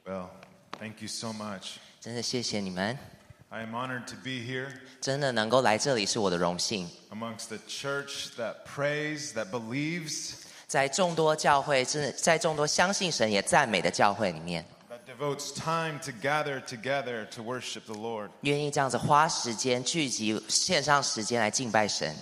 Well, thank you so much. 真的谢谢你们， I am honored to be here 真的能够来这里是我的荣幸。 amongst the church that prays, that believes, 在众多教会，在众多相信神也赞美的教会里面， that devotes time to gather together to worship the Lord. 愿意这样子花时间聚集，献上时间来敬拜神。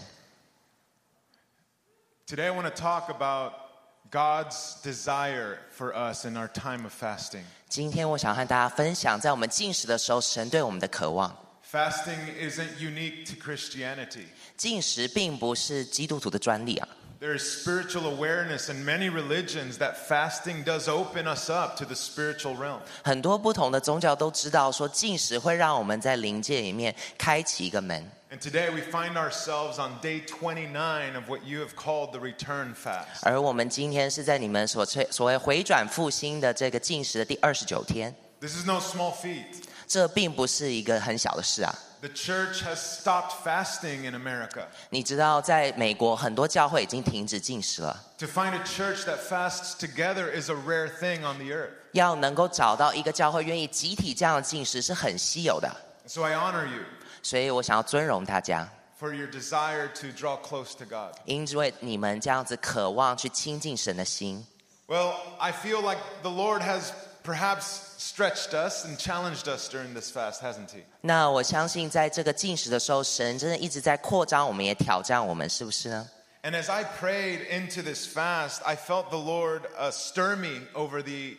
Today I want to talk about God's desire for us in our time of fasting. 今天我想和大家分享，在我们禁食的时候，神对我们的渴望。 Fasting isn't unique to Christianity. 禁食并不是基督徒的专利啊。 There is spiritual awareness in many religions that fasting does open us up to the spiritual realm. 很多不同的宗教都知道说，禁食会让我们在灵界里面开启一个门。 And today we find ourselves on day 29 of what you have called the return fast. 而我们今天是在你们所谓回转复兴的这个禁食的第29天， This is no small feat. 这并不是一个很小的事啊。 The church has stopped fasting in America. 你知道，在美国很多教会已经停止禁食了。 To find a church that fasts together is a rare thing on the earth. 要能够找到一个教会愿意集体这样的禁食是很稀有的， So I honor you 所以我想要尊荣大家， for your desire to draw close to God. 因为你们这样子渴望去亲近神的心。 Well, I feel like the Lord has perhaps stretched us and challenged us during this fast, hasn't he? 那我相信在这个禁食的时候，神真的一直在扩张我们，也挑战我们，是不是呢？ And as I prayed into this fast, I felt the Lord stir me over the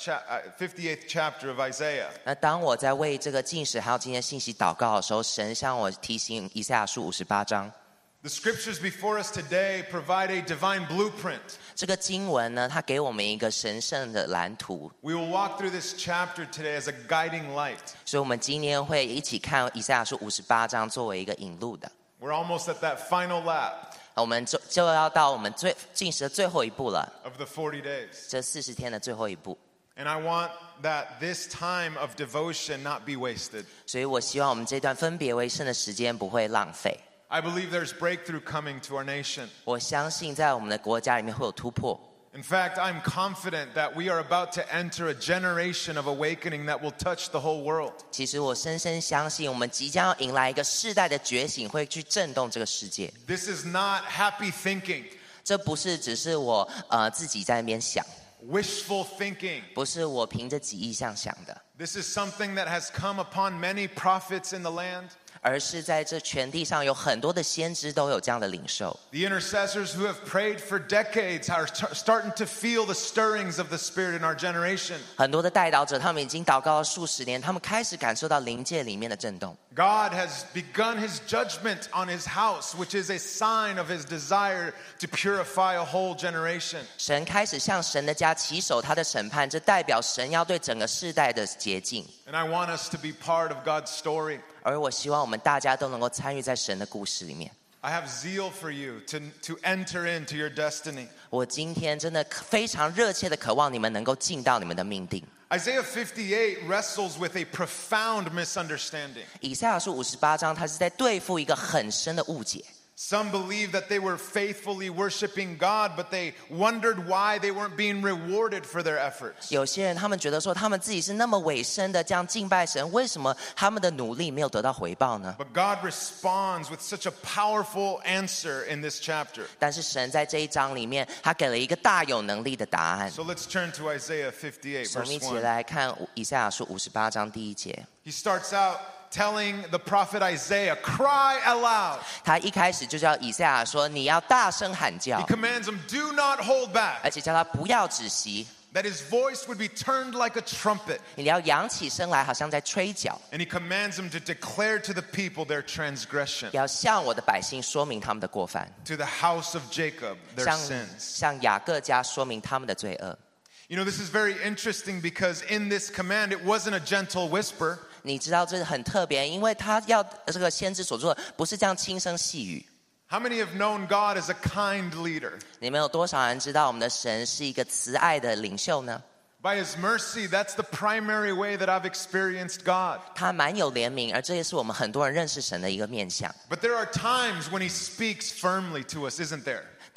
58th chapter of Isaiah. 那当我在为这个禁食还有今天信息祷告的时候，神向我提醒以赛亚书58章。 The scriptures before us today provide a divine blueprint. 这个经文呢，它给我们一个神圣的蓝图， We will walk through this chapter today as a guiding light. 所以我们今天会一起看以赛亚书58章作为一个引路的。 We're almost at that final lap 我们就要到我们禁食的最后一步了， of the 40 days. 这40天的最后一步。 And I want that this time of devotion not be wasted. 所以我希望我们这段分别为圣的时间不会浪费。 I believe there's breakthrough coming to our nation. 我相信在我们的国家里面会有突破。 In fact, I'm confident that we are about to enter a generation of awakening that will touch the whole world. 其实我深深相信，我们即将要迎来一个世代的觉醒，会去震动这个世界。 This is not happy thinking, 这不是只是我自己在那边想， wishful thinking. 不是我凭着己意想的， This is something that has come upon many prophets in the land. 而是在这全地上有很多的先知都有这样的领受。 The intercessors who have prayed for decades are starting to feel the stirrings of the Spirit in our generation. 很多的代祷者，他们已经祷告了数十年，他们开始感受到灵界里面的震动。 God has begun his judgment on his house, which is a sign of his desire to purify a whole generation. 神开始向神的家起手他的审判，这代表神要对整个世代的洁净。 And I want us to be part of God's story. 而我希望我们大家都能够参与在神的故事里面。 I have zeal for you to enter into your destiny. 我今天真的非常热切的渴望你们能够进到你们的命定。 Isaiah 58 wrestles with a profound misunderstanding. 以赛亚书58章，它是在对付一个很深的误解。 Some believe that they were faithfully worshiping God, but they wondered why they weren't being rewarded for their efforts. 有些人他们觉得说，他们自己是那么委身的这样敬拜神，为什么他们的努力没有得到回报呢？ But God responds with such a powerful answer in this chapter. 但是神在这一章里面，他给了一个大有能力的答案。 So let's turn to Isaiah 58, 我们一 verse 起 1. 来看以赛亚书58章第1节。 He starts out telling the prophet Isaiah, cry aloud. 他一开始就叫以赛亚说：“你要大声喊叫 He，commands him, do not hold back. 而且叫他不要止息， That his voice would be turned like a trumpet. 你要扬起声来，好像在吹角， And he commands him to declare to the people their transgression, 要向我的百姓说明他们的过犯， to the house of Jacob their sins. 向雅各家说明他们的罪恶。” You know, this is very interesting because in this command, it wasn't a gentle whisper. 你知道这很特别，因为他要这个先知所做的不是这样轻声细语。 How many have known God as a kind leader? 你们有多少人知道我们的神是一个慈爱的领袖呢？ By his mercy, that's the primary way that I've experienced God. 他蛮有怜悯，而这也是我们很多人认识神的一个面向。 But there are times when he speaks firmly to us, isn't there?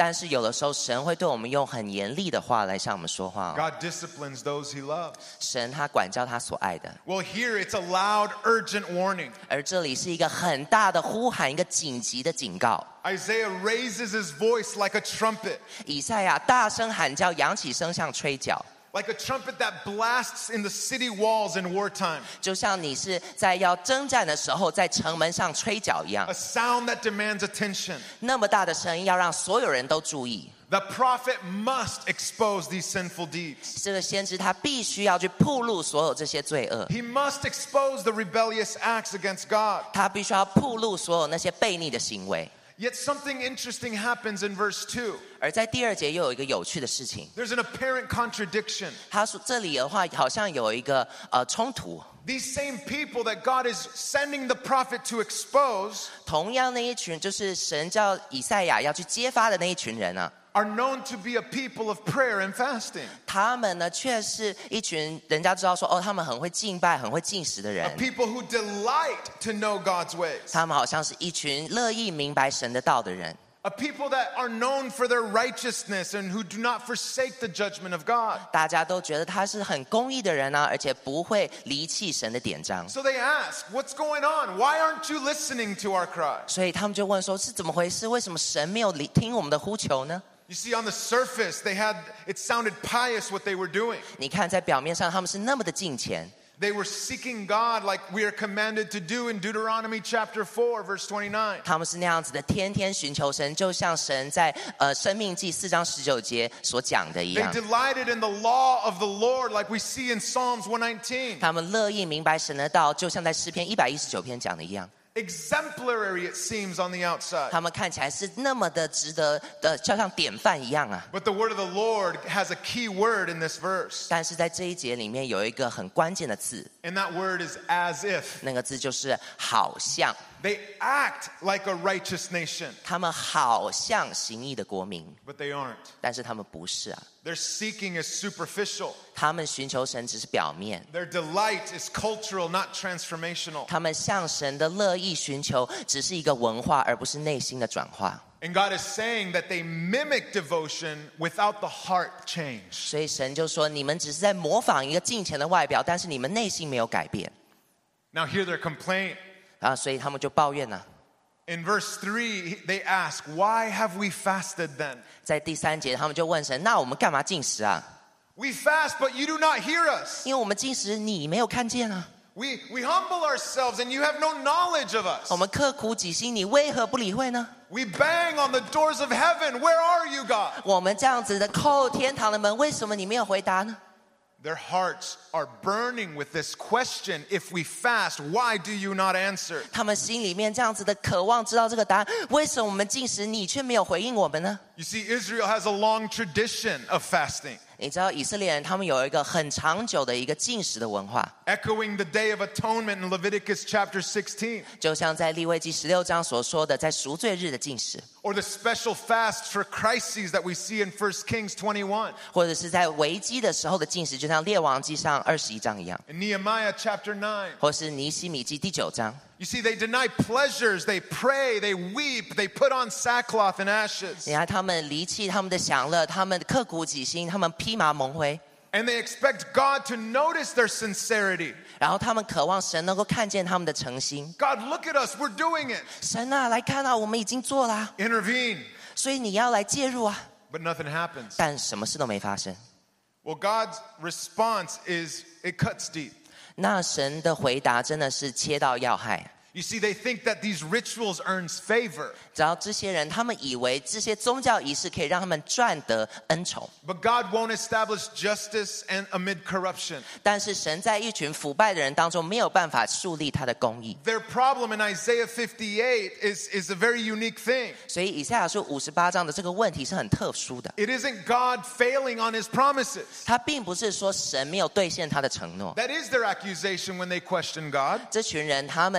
但是有的时候神会对我们用很严厉的话来向我们说话。 God disciplines those he loves. 神他管教他所爱的。 Well, here it's a loud, urgent warning. 而这里是一个很大的呼喊，一个紧急的警告。 Isaiah raises his voice like a trumpet, 以赛亚大声喊叫，扬起声像吹角， like a trumpet that blasts in the city walls in wartime, 就像你是在要征战的时候在城门上吹角一样 a。sound that demands attention. 那么大的声音要让所有人都注意。 The prophet must expose these sinful deeds. 这个先知他必须要去暴露所有这些罪恶， He must expose the rebellious acts against God. 他必须要暴露所有那些悖逆的行为。 Yet something interesting happens in verse 2. 而在第2节又有一个有趣的事情， There's an apparent contradiction. 他说这里的话好像有一个冲突。 These same people that God is sending the prophet to expose 同样那一群就是神叫以赛亚要去揭发的那一群人啊， are known to be a people of prayer and fasting, 他们呢却是一群人家知道说哦，他们很会敬拜、很会进食的 a 人， people who delight to know God's ways, 他们好像是一群乐意明白神的道的人， a people that are known for their righteousness and who do not forsake the judgment of God. 大家都觉得他是很公义的人啊，而且不会离弃神的典章， So they ask, what's going on? Why aren't you listening to our cry? 所以他们就问说是怎么回事？为什么神没有听我们的呼求呢？ You see, on the surface, it sounded pious what they were doing. 你看在表面上他们是那么的敬虔， They were seeking God like we are commanded to do in Deuteronomy chapter 4, verse 29. 他们是那样子的天天寻求神，就像神在申命记4章19节所讲的一 They 样， delighted in the law of the Lord like we see in Psalms 119. 他们乐意明白神的道，就像在诗篇119篇讲的一样。 Exemplary, it seems, on the outside. 他们看起来是那么的值得的，就像典范一样啊。 But the word of the Lord has a key word in this verse. 但是在这一节里面有一个很关键的字， And that word is as if. 那个字就是好像。 They act like a righteous nation, 他们好像行义的国民， but they aren't. 但是他们不是啊。 Their seeking is superficial. 他们寻求神只是表面， Their delight is cultural, not transformational. 他们向神的乐意寻求只是一个文化，而不是内心的转化。 And God is saying that they mimic devotion without the heart change. 所以神就说：你们只是在模仿一个敬虔的外表，但是你们内心没有改变 Now hear their complaint. 啊！所以他们就抱怨啊。 In verse 3, they ask, why have we fasted then? 在第3节，他们就问神：那我们干嘛进食啊？ We fast, but you do not hear us. 因为我们进食，你没有看见啊。 We humble ourselves and you have no knowledge of 我 us. 们刻苦己心，你为何不理会呢？ We bang on the doors of heaven. Where are you, God? 我们这样子的叩天堂的门，为什么你没有回答呢？ Their hearts are burning with this question. If we fast, why do you not answer? 他们心里面这样子的渴望知道这个答案，为什么我们进食，你却没有回应我们呢？ You see, Israel has a long tradition of fasting, 你知道以色列人他们有一个很长久的一个进食的文化， echoing the Day of Atonement in Leviticus chapter 16, 就像在利未记16章所说的，在赎罪日的进食， or the special fast for crises that we see in 1 Kings 21, 或者是在危机的时候的进食，就像列王记上21章一样， in Nehemiah chapter 9. 或是尼希米记第9章。 You see, they deny pleasures, they pray, they weep, they put on sackcloth and ashes, 你看他们离弃他们的享乐，他们刻苦己心，他们披麻蒙灰， and they expect God to notice their sincerity. 然后他们渴望神能够看见他们的诚心。 God, look at us, we're doing it. 神啊，来看啊，我们已经做啦， Intervene. 所以你要来介入啊。 But nothing happens. 但什么事都没发生。 Well, God's response is, it cuts deep. 那神的回答真的是切到要害。 You see, they think that these rituals earns favor. 只要这些人，他们以为这些宗教仪式可以让他们赚得恩宠， But God won't establish justice and amid corruption. 但是神在一群腐败的人当中没有办法树立他的公义。 Their problem in Isaiah 58 is a very unique thing. 所以以赛亚书58章的这个问题是很特殊的， It isn't God failing on his promises. 他并不是说神没有兑现他的承诺。 That is their accusation when they question God. 这群人他们在质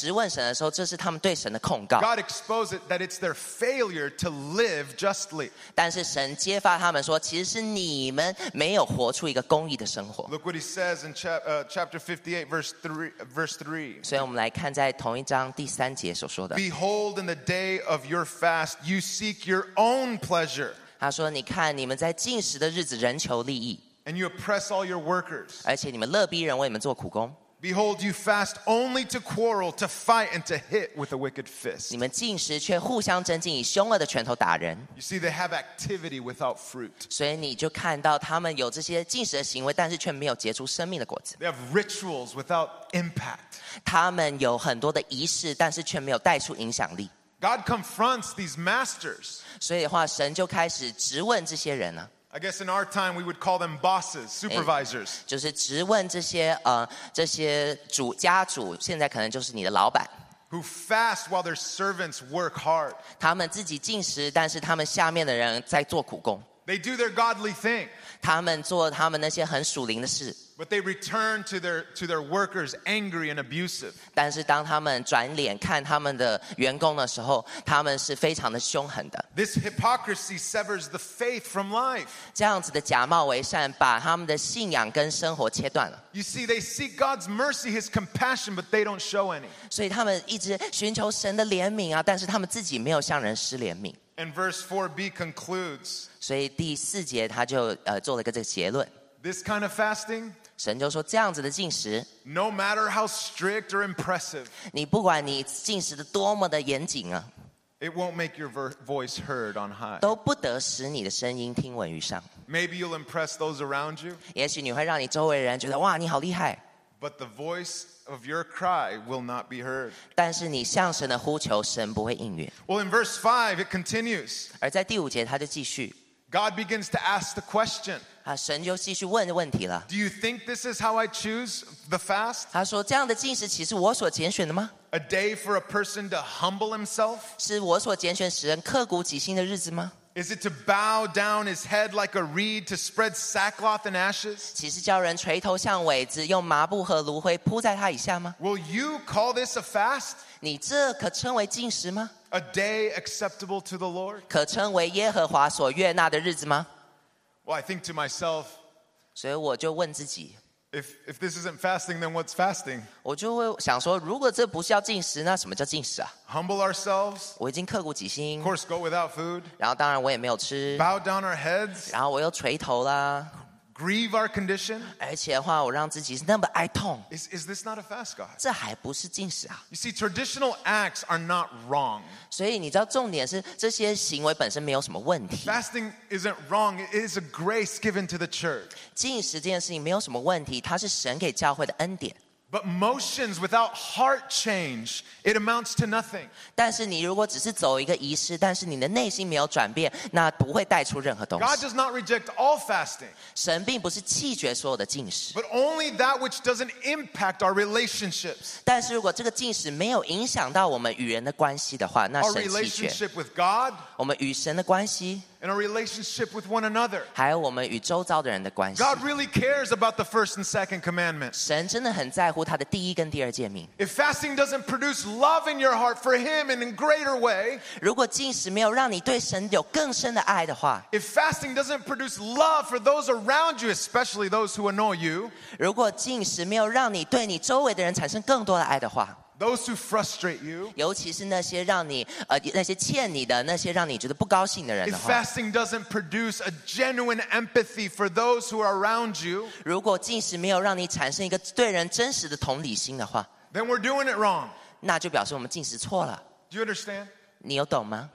质问神的时候，这是他们对神的控告。 God exposed it that it's their failure to live justly. 但是神揭发他们说，其实是你们没有活出一个公义的生活。 Look what he says in chapter 58, verse 3. 所以我们来看在同一章第3节所说的， Behold, in the day of your fast, you seek your own pleasure, 他说：“你看，你们在禁食的日子，人求利益， and you oppress all your workers. 而且你们勒逼人为你们做苦工。 Behold, you fast only to quarrel, to fight, and to hit with a wicked fist. 你们禁食却互相争竞，以凶恶的拳头打人。 You see, they have activity without fruit. 所以你就看到他们有这些禁食的行为，但是却没有结出生命的果子。 They have rituals without impact. 他们有很多的仪式，但是却没有带出影响力。 God confronts these masters. 所以的话，神就开始质问这些人呢， I guess in our time we would call them bosses, supervisors. 就是质问这些家主，现在可能就是你的老板。 Who fast while their servants work hard. 他们自己禁食，但是他们下面的人在做苦工。 They do their godly thing, 他们做他们那些很属灵的事， but they return to their workers angry and abusive. 但是当他们转脸看他们的员工的时候，他们是非常的凶狠的。 This hypocrisy severs the faith from life. 这样子的假冒为善，把他们的信仰跟生活切断了。 You see, they seek God's mercy, His compassion, but they don't show any. 所以他们一直寻求神的怜悯啊，但是他们自己没有向人施怜悯。 And verse 4b concludes, 所以第4节他就做了一个这个结论， this kind of fasting, 神就说这样子的禁食， no matter how strict or impressive, 你不管你禁食的多么的严谨啊， it won't make your voice heard on high. 都不得使你的声音听闻于上。 Maybe you'll impress those around you, 也许你会让你周围人觉得哇，你好厉害， but the voice of your cry will not be heard. 但是你向神的呼求，神不会应允。 Well, in verse 5, it continues. 而在第5节，他就继续， God begins to ask the question, 神就继续问问题了。 do you think this is how I choose the fast? 他说：“这样的禁食岂是我所拣选的吗？ A day for a person to humble himself? 是我所拣选使人刻骨己心的日子吗？ Is it to bow down his head like a reed, to spread sackcloth and ashes? 岂是叫人垂头像苇子，用麻布和炉灰铺在他以下吗？ Will you call this a fast? 你这可称为禁食吗？ A day acceptable to the Lord?” 可称为耶和华所悦纳的日子吗？ Well, I think to myself, 所以我就问自己， if this isn't fasting, then what's fasting? 我就会想说，如果这不是叫禁食，那什么叫禁食啊？ Humble ourselves, 我已经刻骨己心 of，course, go without food, 然后当然我也没有吃， bow down our heads, 然后我又垂头啦， grieve our condition. 而且的话，我让自己是那么哀痛， Is this not a fast, God? 这还不是禁食啊？ You see, traditional acts are not wrong. 所以你知道，重点是这些行为本身没有什么问题， Fasting isn't wrong. It is a grace given to the church. 禁食这件事情没有什么问题，它是神给教会的恩典。 But motions without heart change, it amounts to nothing. 但是你如果只是走一个仪式，但是你的内心没有转变，那不会带出任何东 God 西。 does not reject all fasting, 神并不是弃绝所有的禁食， but only that which doesn't impact our relationships. 但是如果这个禁食没有影响到我们与人的关系的话，那 Our 神弃绝。 relationship with God 我们与神的关系， and our relationship with one another. 还有我们与周遭的人的关系， God really cares about the first and second commandments. 神真的很在乎他的第1跟第2诫命。 If fasting doesn't produce love in your heart for Him in a greater way, 如果禁食没有让你对神有更深的爱的话， if fasting doesn't produce love for those around you, especially those who annoy you, 如果禁食没有让你对你周围的人产生更多的爱的话， those who frustrate you, 尤其是那些让你那些欠你的，那些让你觉得不高兴的人 if 的话， fasting doesn't produce a genuine empathy for those who are around you, 如果禁食没有让你产生一个对人真实的同理心的话， then we're doing it wrong. 那就表示我们禁食错了。 Do you understand? 你有懂吗？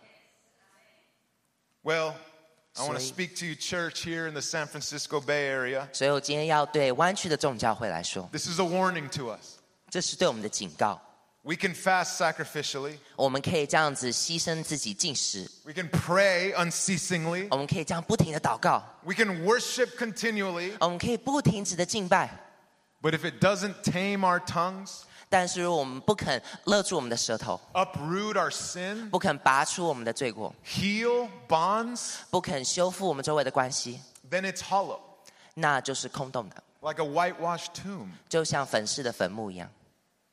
Well, I want to So- speak to you, church, here in the San Francisco Bay Area. 所以我今天要对湾区的众教会来说， This is a warning to us. 这是对我们的警告。 We can fast sacrificially. 我们可以这样子牺牲自己进食， We can pray unceasingly. 我们可以这样不停的祷告， We can worship continually. 我们可以不停止的敬拜。 But if it doesn't tame our tongues, 但是如果我们不肯勒住我们的舌头， uproot our sin, 不肯拔出我们的罪过， heal bonds, 不肯修复我们周围的关系， then it's hollow, 那就是空洞的， like a whitewashed tomb. 就像粉饰的坟墓一样。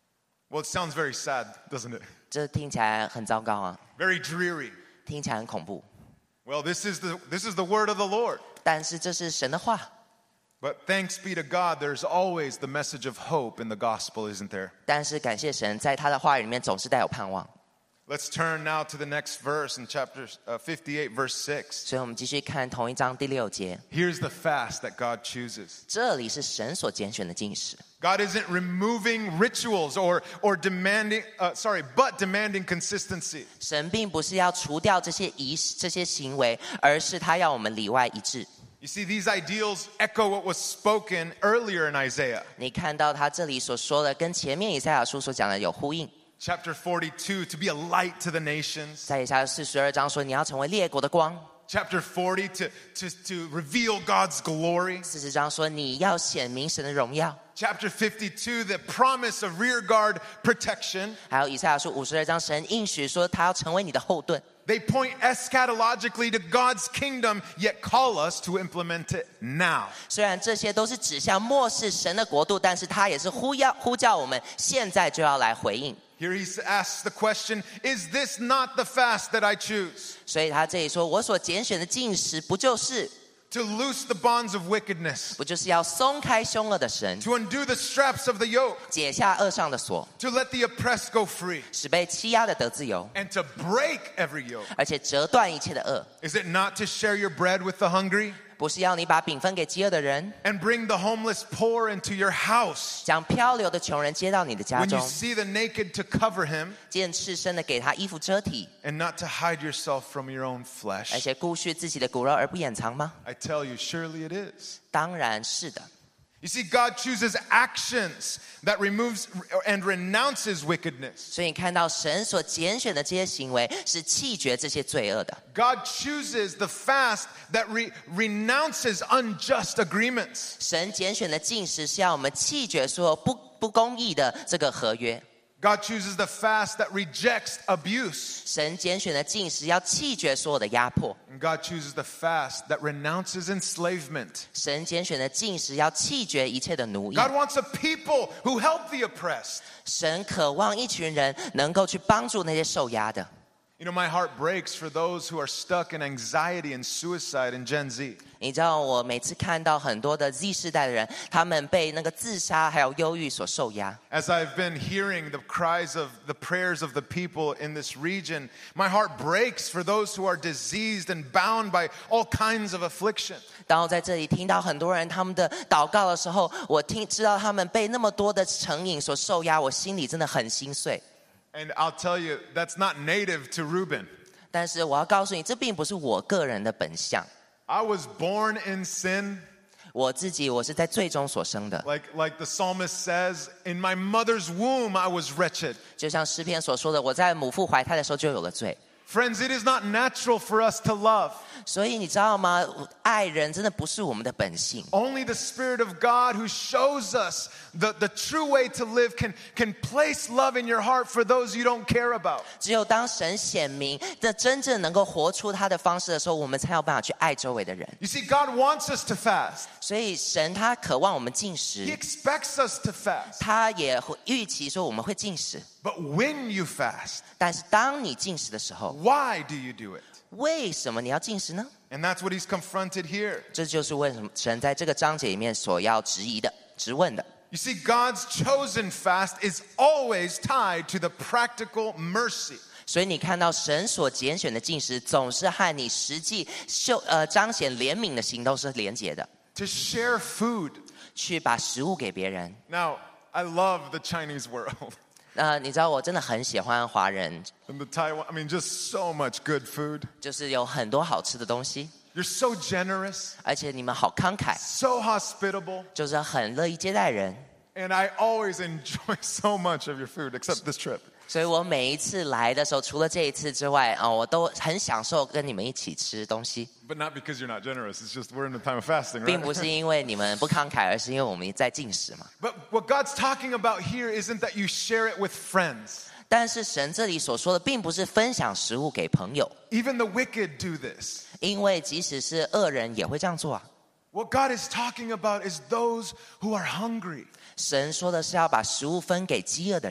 Well, it sounds very sad, doesn't it? 这听起来很糟糕啊， Very dreary. 听起来很恐怖。 Well, this is the word of the Lord. 但是这是神的话。 But thanks be to God, there's always the message of hope in the gospel, isn't there? 但是感谢神，在他的话语里面总是带有盼望。 Let's turn now to the next verse in chapter 58, verse 6. 所以我们继续看同一章第6节， Here's the fast that God chooses. 这里是神所拣选的禁食。 God isn't removing rituals or demanding, but demanding consistency. 神并不是要除掉这些仪式、这些行为，而是他要我们里外一致。 You see, these ideals echo what was spoken earlier in Isaiah. 你看到他这里所说的，跟前面以赛亚书所讲的有呼应。 Chapter 42, to be a light to the nations. 在以赛亚42章说，你要成为列国的光。 Chapter 40, to reveal God's glory. 40章说，你要显明神的荣耀。 Chapter 52, the promise of rear guard protection. 还有以赛亚书52章，神应许说，他要成为你的后盾。 They point eschatologically to God's kingdom, yet call us to implement it now. 虽然这些都是指向末世神的国度，但是他也是呼叫我们现在就要来回应。 Here he asks the question, is this not the fast that I choose? 所以他这里说，我所拣选的禁食，不就是 To loose the bonds of wickedness, 不就是要松开凶恶的绳， to undo the straps of the yoke, 解下恶上的锁， to let the oppressed go free, 使被欺压的得自由， and to break every yoke. 而且折断一切的恶？ Is it not to share your bread with the hungry 不是要你把饼分给饥饿的人， and bring the homeless poor into your house? 将漂流的穷人接到你的家 When you 中， see the naked, to cover him, 见赤身的给他衣服遮体， and not to hide yourself from your own 而 flesh. 且顾恤自己的骨肉而不掩藏吗？ I tell you, surely it is. 当然是的。 You see, God chooses actions that removes and renounces wickedness. 所以你看到神所拣选的这些行为是弃绝这些罪恶的。 God chooses the fast that renounces unjust agreements. 神拣选的禁食是要我们弃绝所有不公义的这个合约。 God chooses the fast that rejects abuse. 神拣选的禁食要弃绝所有的压迫。 And God chooses the fast that renounces enslavement. 神拣选的禁食要弃绝一切的奴役。 God wants a people who help the oppressed. 神渴望一群人能够去帮助那些受压的。 You know, my heart breaks for those who are stuck in anxiety and suicide in Gen Z. 你知道我每次看到很多的 Z 世代的人，他们被那个自杀还有忧郁所受压。 As I've been hearing the cries of the prayers of the people in this region, my heart breaks for those who are diseased and bound by all kinds of affliction. 当我在这里听到很多人他们的祷告的时候，我知道他们被那么多的成瘾所受压，我心里真的很心碎。 And I'll tell you, that's not native to Reuben. 但是我要告诉你，这并不是我个人的本相。 I was born in sin. 我是在罪中所生的， Like the psalmist says, in my mother's womb I was wretched. 就像诗篇所说的，我在母腹怀胎的时候就有了罪。 Friends, it is not natural for us to love. 所以你知道吗？爱人真的不是我们的本性。 Only the Spirit of God who shows us the true way to live can place love in your heart for those you don't care about. 只有当神显明这真正能够活出他的方式的时候，我们才有办法去爱周围的人。 You see, God wants us to fast. 所以神他渴望我们进 He 食， expects us to fast. 他也预期说我们会进食。 But when you fast, 但是当你进食的时候， why do you do it? 为什么你要进食呢？ And that's what he's confronted here. 这就是为什么神在这个章节里面所要质问的。 You see, God's chosen fast is always tied to the practical mercy. 所以你看到神所拣选的进食，总是和你实际彰显怜悯的行动是连结的。 To share food. 去把食物给别人。 Now, I love the Chinese world. 你知道我真的很喜欢华人， And the Taiwan, I mean, just so much good food. 就是有很多好吃的东西， You're so generous, 而且你们好慷慨， so hospitable. 就是很乐意接待人。 And I always enjoy so much of your food, except this trip. 所以我每一次来的时候，除了这一次之外，我都很享受跟你们一起吃东西。 But not because you're not generous. It's just we're in a time of fasting, 并不 right? 是因为你们不慷慨，而是因为我们在禁食嘛。 But what God's talking about here isn't that you share it with friends. 但是神这里所说的，并不是分享食物给朋友， Even the wicked do this. 因为即使是恶人也会这样做啊。 What God is talking about is those who are hungry. 神说的是要把食物分给饥饿的人。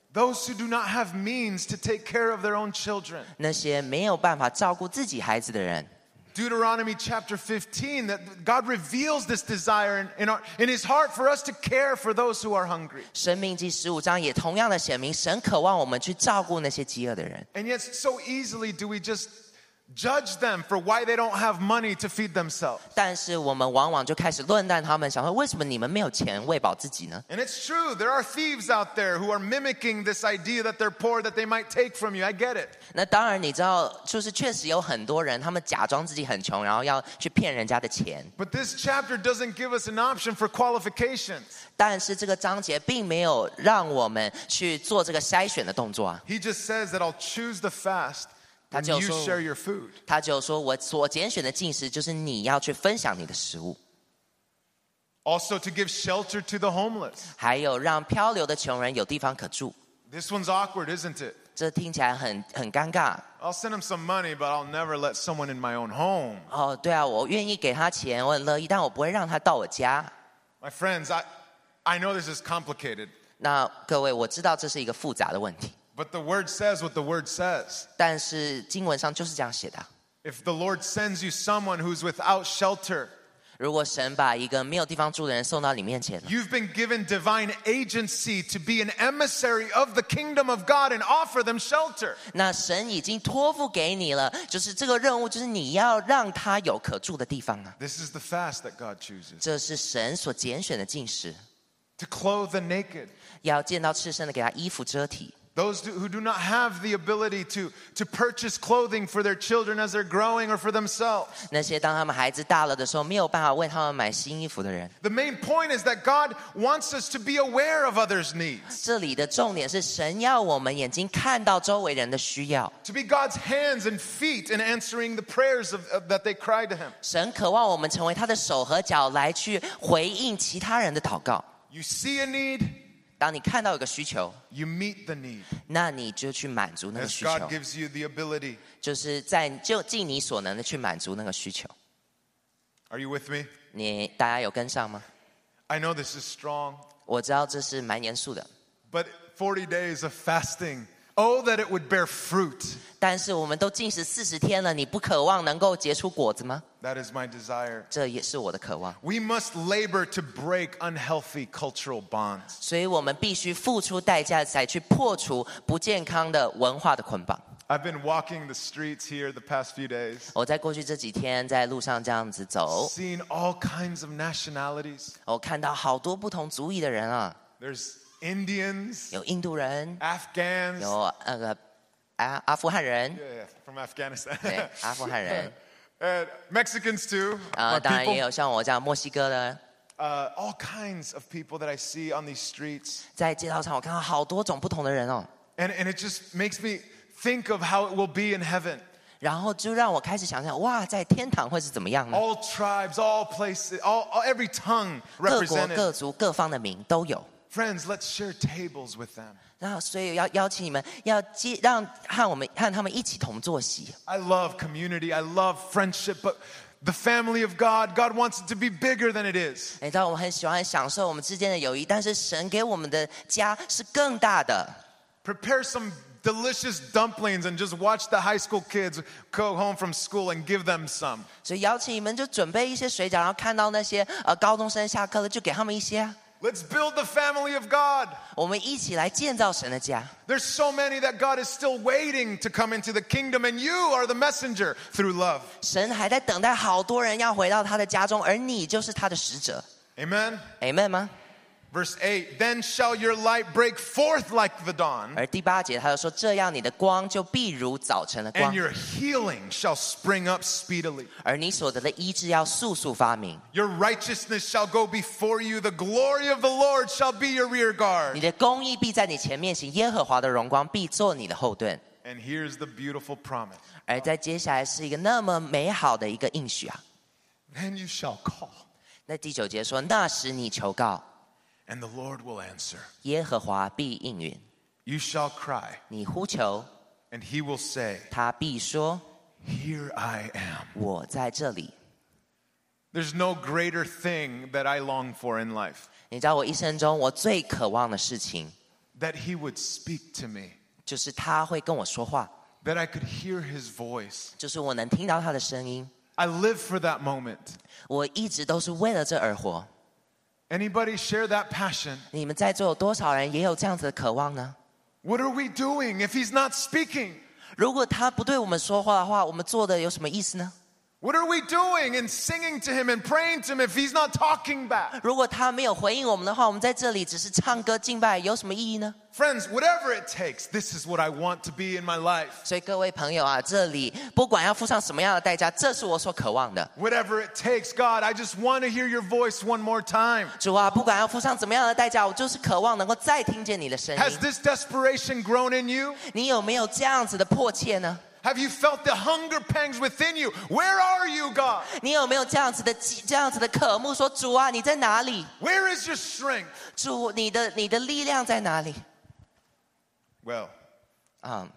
Those who do not have means to take care of their own children. 那些没有办法照顾自己孩子的人。 Deuteronomy chapter 15, that God reveals this desire in his heart for us to care for those who are hungry. 申命记15章也同样的显明，神渴望我们去照顾那些饥饿的人。 And yet so easily do we just judge them for why they don't have money to feed themselves. 但是我们往往就开始论断他们，想说为什么你们没有钱喂饱自己呢？ And it's true, there are thieves out there who are mimicking this idea that they're poor that they might take from you. I get it. 那当然，你知道，就是确实有很多人，他们假装自己很穷，然后要去骗人家的钱。 But this chapter doesn't give us an option for qualifications. 但是这个章节并没有让我们去做这个筛选的动作啊。 He just says that I'll choose the fast and 他就 you 说 share your food. 他就说我所拣选的进食，就是你要去分享你的食物， Also to give shelter to the homeless. 还有让漂流的穷人有地方可住。 This one's awkward, isn't it? 这听起来很尴尬。 I'll send him some money, but I'll never let someone in my own home. 哦，对啊，我愿意给他钱，我很乐意，但我不会让他到我家。 My friends, I know this is complicated, 那各位，我知道这是一个复杂的问题， but the word says what the word says. 但是经文上就是这样写的。 If the Lord sends you someone who's without shelter, 如果神把一个没有地方住的人送到你面前了， you've been given divine agency to be an emissary of the kingdom of God and offer them shelter. 那神已经托付给你了，就是这个任务，就是你要让他有可住的地方啊。 This is the fast that God chooses. 这是神所拣选的进食， To clothe the naked. 要见到赤身的给他衣服遮体。 Those who do not have the ability to purchase clothing for their children as they're growing or for themselves. 那些当他们孩子大了的时候，没有办法为他们买新衣服的人。 The main point is that God wants us to be aware of others' needs. 这里的重点是神要我们眼睛看到周围人的需要， To be God's hands and feet in answering the prayers that they cry to Him. 神渴望我们成为他的手和脚来去回应其他人的祷告。 You see a need, 当你看到有个需求， you meet the need. 那你就去满足那个 As 需求， God gives you the ability. 就是就尽你所能的去满足那个需求。 Are you with me? 大家有跟上吗？ I know this is strong, 我知道这是蛮严肃的， but 40 days of fasting, oh, that it would bear fruit. 但是我们都禁食40天了，你不渴望能够结出果子吗？ That is my desire. 这也是我的渴望。 We must labor to break unhealthy cultural bonds. 所以我们必须付出代价，才去破除不健康的文化的捆绑。 I've been walking the streets here the past few days, 我在过去这几天在路上这样子走， seeing all kinds of nationalities. 我看到好多不同族裔的人啊， There's Indians, 有印度人， Afghans, 有阿富汗人， yeah, from Afghanistan, 对，阿富汗人， and Mexicans too. 当 my 然也 people. 有像我这样墨西哥的。 All kinds of people that I see on these streets. 在街道上，我看到好多种不同的人哦， And it just makes me think of how it will be in heaven. 然后就让我开始想想，哇，在天堂会是怎么样呢？ All tribes, all places, every tongue 各国 represented. 各族各方的民都有。 Friends, let's share tables with them. 然后，所以要邀请你们，要让和他们一起同坐席。 I love community. I love friendship, but the family of God, God wants it to be bigger than it is. 你知道，我们很喜欢享受我们之间的友谊，但是神给我们的家是更大的。 Prepare some delicious dumplings and just watch the high school kids go home from school and give them some. 所以邀请你们就准备一些水饺，然后看到那些高中生下课了，就给他们一些啊。 Let's build the family of God. 我们一起来建造神的家。 There's so many that God is still waiting to come into the kingdom, and you are the messenger through love. 神还在等待好多人要回到他的家中，而你就是他的使者。 Amen? Amen 吗？ Verse 8, then shall your light break forth like the dawn, 而第8节他就说，这样你的光就必如早晨的 and 光， your healing shall spring up speedily. 而你所得的医治要速速发明。 Your righteousness shall go before you. The glory of the Lord shall be your rear 你 guard. 的公义必在你前面行，耶和华的荣光必做你的后盾。 And here's the beautiful promise. 而在接下来是一个那么美好的一个应许啊！ Then you shall call, 那第9节说，那时你求告， and the Lord will answer. 耶和华必应允； You shall cry, 你呼求， and he will say, 他必说， Here I am. 我在这里。 There's no greater thing that I long for in life 你知道我一生中我最渴望的事情， that he would speak to me, 就是他会跟我说话， that I could hear his voice. 就是我能听到他的声音。 I live for that moment. 我一直都是为了这而活。 Anybody share that passion? 你们在座有多少人也有这样子的渴望呢？ What are we doing if he's not speaking? 如果他不对我们说话的话，我们做的有什么意思呢？ What are we doing in singing to him and praying to him if he's not talking back? 如果他没有回应我们的话，我们在这里只是唱歌敬拜，有什么意义呢？ Friends, whatever it takes, this is what I want to be in my life. 所以各位朋友啊，这里不管要付上什么样的代价，这是我所渴望的。 Whatever it takes, God, I just want to hear your voice one more time. 主啊，不管要付上怎么样的代价，我就是渴望能够再听见你的声 Has 音。 this desperation grown in you? 你有没有这样子的迫切呢？ Have you felt the hunger pangs within you? Where are you, God? 你有没有这样子的渴慕？说主啊，你在哪里？ Where is your strength? 主，你的力量在哪里？ Well, 嗯，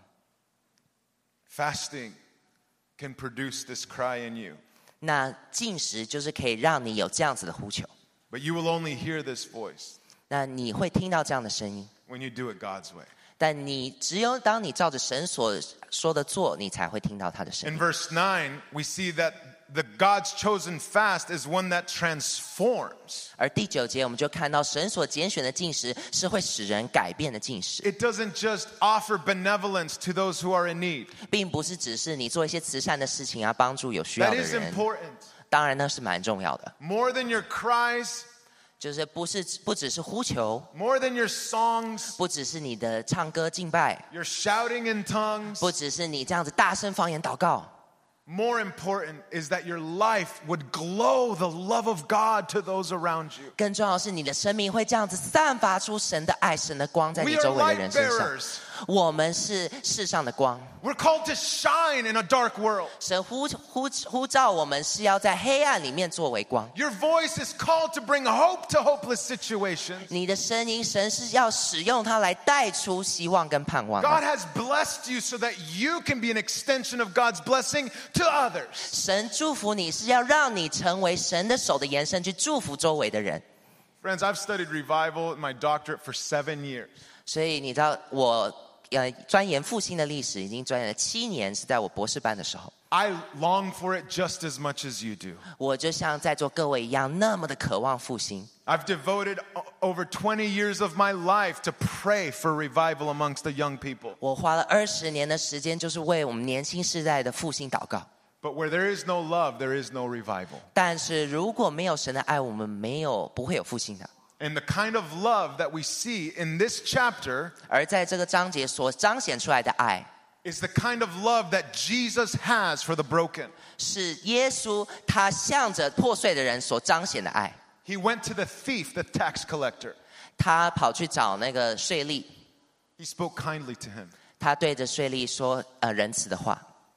fasting can produce this cry in you, 那禁食就是可以让你有这样子的呼求。 but you will only hear this voice 那你会听到这样的声音， when you do it God's way. 但你只有当你照着神所说的做，你才会听到他的声 In 音。 verse 9, we see that the God's chosen fast is one that transforms. 而第9节我们就看到神所拣选的禁食是会使人改变的禁食， It doesn't just offer benevolence to those who are in need. 并不是只是你做一些慈善的事情啊，帮助有需要 That 的 is 人。 important. 当然那是蛮重要的， More than your cries, 就是不只是呼求， more than your songs, 不只是你的唱歌敬拜， your shouting in tongues. 不只是你这样子大声方言祷告。 More important is that your life would glow the love of God to those around you. 更重要的是，你的生命会这样子散发出神的爱、神的光在你 We are 周围的 light 人身上。 bearers. 我们是世上的光， We're called to shine in a dark world. 神呼召我们是要在黑暗里面作为光。 Your voice is called to bring hope to hopeless situations. 你的声音，神是要使用它来带出希望跟盼望的。 God has blessed you so that you can be an extension of God's blessing to others. 神祝福你是要让你成为神的手的延伸，去祝福周围的人。 Friends, I've studied revival in my doctorate for 7 years. 所以你知道，我钻研复兴的历史，已经钻研了7年，是在我博士班的时候。 I long for it just as much as you do. 我就像在座各位一样，那么的渴望复兴。 I've devoted over 20 years of my life to pray for revival amongst the young people. 我花了20年的时间，就是为我们年轻世代的复兴祷告。 But where there is no love, there is no revival. 但是如果没有神的爱，我们不会有复兴的。 And the kind of love that we see in this chapter 而在这个章节所彰显出来的爱， is the kind of love that Jesus has for the broken. 是耶稣他向着破碎的人所彰显的爱。 He went to the thief, the tax collector. 他跑去找那个税吏， He spoke kindly to him. 他对着税吏说仁慈的话。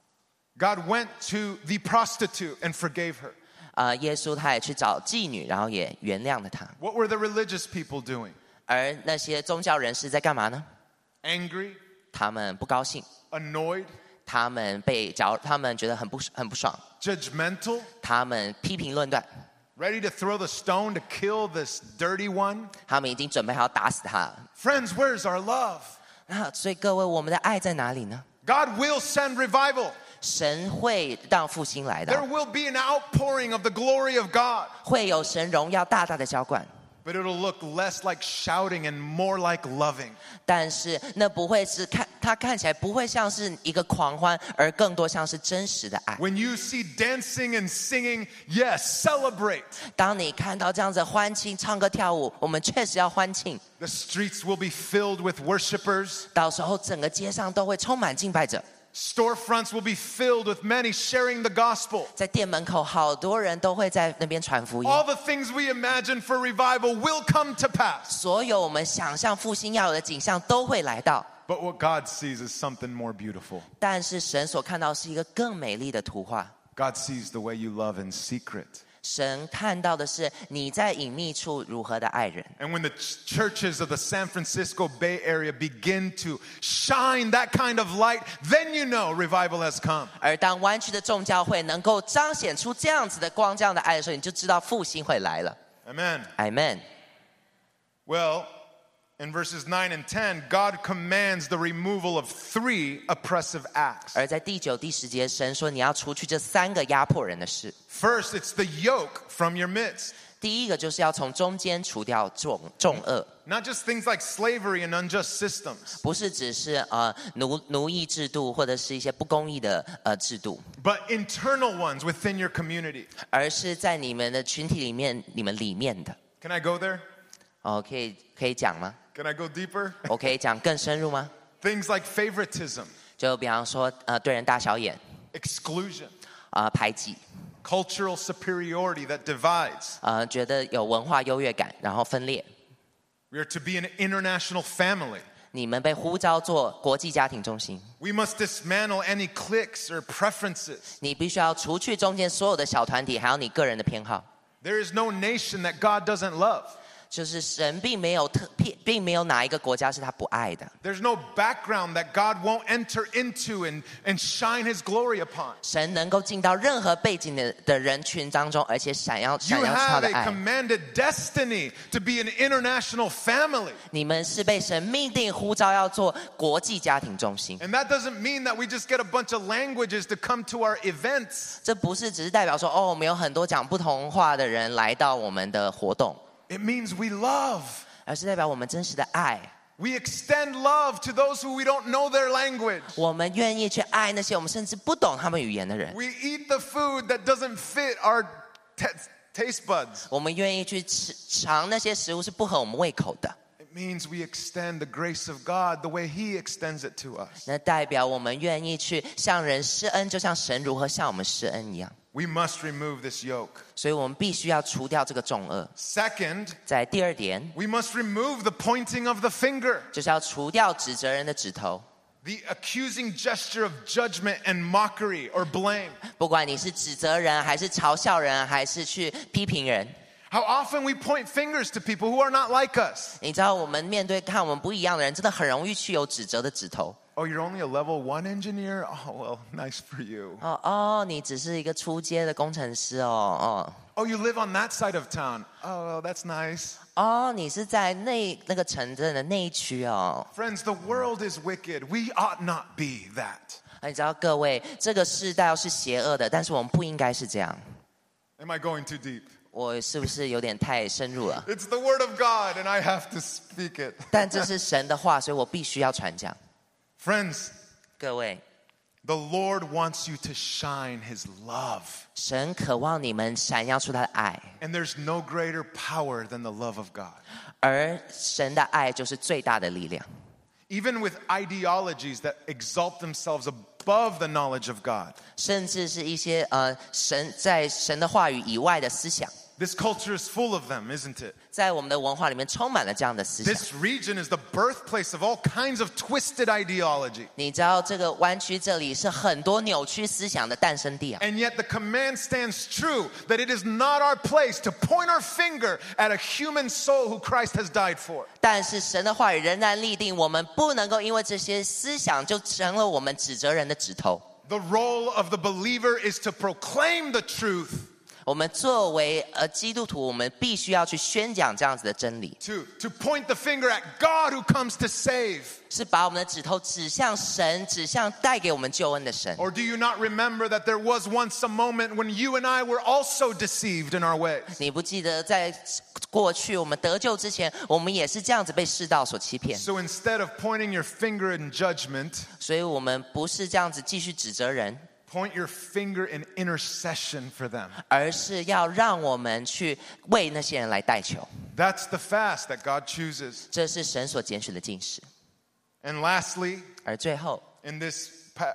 God went to the prostitute and forgave her. 耶稣他也去找妓女，然后也原谅了他。 What were the religious people doing? 而那些宗教人士在干嘛呢？ Angry, 他们不高兴， annoyed, 他们觉得很不爽， judgmental, 他们批评论断， ready to throw the stone to kill this dirty one. 他们已经准备好要打死他了。 Friends, where's our love? 那所以各位，我们的爱在哪里呢？ God will send revival. 神会让复兴来 There 的， will be an outpouring of the glory of God. 会有神荣耀大大的浇灌， But it'll look less like shouting and more like loving. 但是那不会是它看起来不会像是一个狂欢，而更多像是真实的爱。 When you see dancing and singing, yes, celebrate. 当你看到这样子欢庆、唱歌跳舞，我们确实要欢庆。 The streets will be filled with worshipers. 到时候整个街上都会充满敬拜者， Storefronts will be filled with many sharing the gospel. 在店门口好多人都会在那边传福音。 All the things we imagine for revival will come to pass. 所有我们想象复兴要有的景象都会来到， But what God sees is something more beautiful. 但是神所看到是一个更美丽的图画。 God sees the way you love in secret. 神看到的是你在隐秘处如何的爱人。 And when the churches of the San Francisco Bay Area begin to shine that kind of light, then you know revival has come. 而当湾区的众教会能够彰显出这样子的光、这样的爱的时候，你就知道复兴会来了。 Amen. Amen。 Well, In verses 9 and 10, God commands the removal of 3 oppressive acts. 而在第9、第10节，神说你要除去这3个压迫人的事。 First, it's the yoke from your midst. 第一个就是要从中间除掉重恶， Not just things like slavery and unjust systems, 不是只是奴役制度或者是一些不公义的制度， but internal ones within your community. 而是在你们的群体里面，你们里面的。 Can I go there? 可以讲吗？ Can I go deeper? 我可以讲更深入吗？ Things like favoritism, 就比方说对人大小眼， exclusion, 排挤， cultural superiority that divides. 觉得有文化优越感，然后分裂。 We are to be an international family. 你们被呼召做国际家庭中心， We must dismantle any cliques or preferences. 你必须要除去中间所有的小团体，还有你个人的偏好。 There is no nation that God doesn't love. 就是神并没有哪一个国家是他不爱的。 There's no background that God won't enter into and shine his glory upon. 神能够进到任何背景的人群当中，而且闪耀 You 出他 have 的 a 爱。 commanded destiny to be an international family. 你们是被神命定呼召要做国际家庭中心， And that doesn't mean that we just get a bunch of languages to come to our events. 这不是只是代表说我们有很多讲不同话的人来到我们的活动， It means we love. 而是代表我们真实的爱。 We extend love to those who we don't know their language. 我们愿意去爱那些我们甚至不懂他们语言的人。 We eat the food that doesn't fit our taste buds. 我们愿意去尝那些食物是不合我们胃口的。 It means we extend the grace of God the way He extends it to us. 那代表我们愿意去向人施恩，就像神如何向我们施恩一样。 We must remove this yoke. 所以我们必须要除掉这个重恶。 Second, 在第2点， we must remove the pointing of the finger, 就是要除掉指责人的指头。 the accusing gesture of judgment and mockery or blame. 不管你是指责人，还是嘲笑人，还是去批评人， How often we point fingers to people who are not like us. 你知道我们面对看我们不一样的人，真的很容易去有指责的指头。 Oh, you're only a level 1 engineer? Oh, well, nice for you. 你只是一个初阶的工程师哦。 Oh, you live on that side of town? Oh, well, that's nice. 你是在那个城镇的那一区哦。 Friends, the world is wicked. We ought not be that. 你知道各位，这个世代是邪恶的，但是我们不应该是这样。 Am I going too deep? 我是不是有点太深入了？ It's the word of God, and I have to speak it. 但这是神的话，所以我必须要传讲。 Friends, 各位， the Lord wants you to shine His love. 神渴望你们闪耀出他的爱， And there's no greater power than the love of God. 而神的爱就是最大的力量。 Even with ideologies that exalt themselves above the knowledge of God. 甚至是一些在神的话语以外的思想， This culture is full of them, isn't it? 在我们的文化里面充满了这样的思想。 This region is the birthplace of all kinds of twisted ideology. 你知道这个湾区这里是很多扭曲思想的诞生地啊。 And yet the command stands true that it is not our place to point our finger at a human soul who Christ has died for. 但是神的话语仍然立定，我们不能够因为这些思想就成了我们指责人的指头。 The role of the believer is to proclaim the truth, 我们作为基督徒，我们必须要去宣讲这样子的真理， to point the finger at God who comes to save. 是把我们的指头指向神，指向带给我们救恩的神。 Or do you not remember that there was once a moment when you and I were also deceived in our ways? 你不记得在过去我们得救之前，我们也是这样子被世道所欺骗， So instead of pointing your finger in judgment, 所以我们不是这样子继续指责人， point your finger in intercession for them. 而是要让我们去为那些人来代求。 That's the fast that God chooses. 这是神所拣选的禁食。 And lastly, 而最后， in this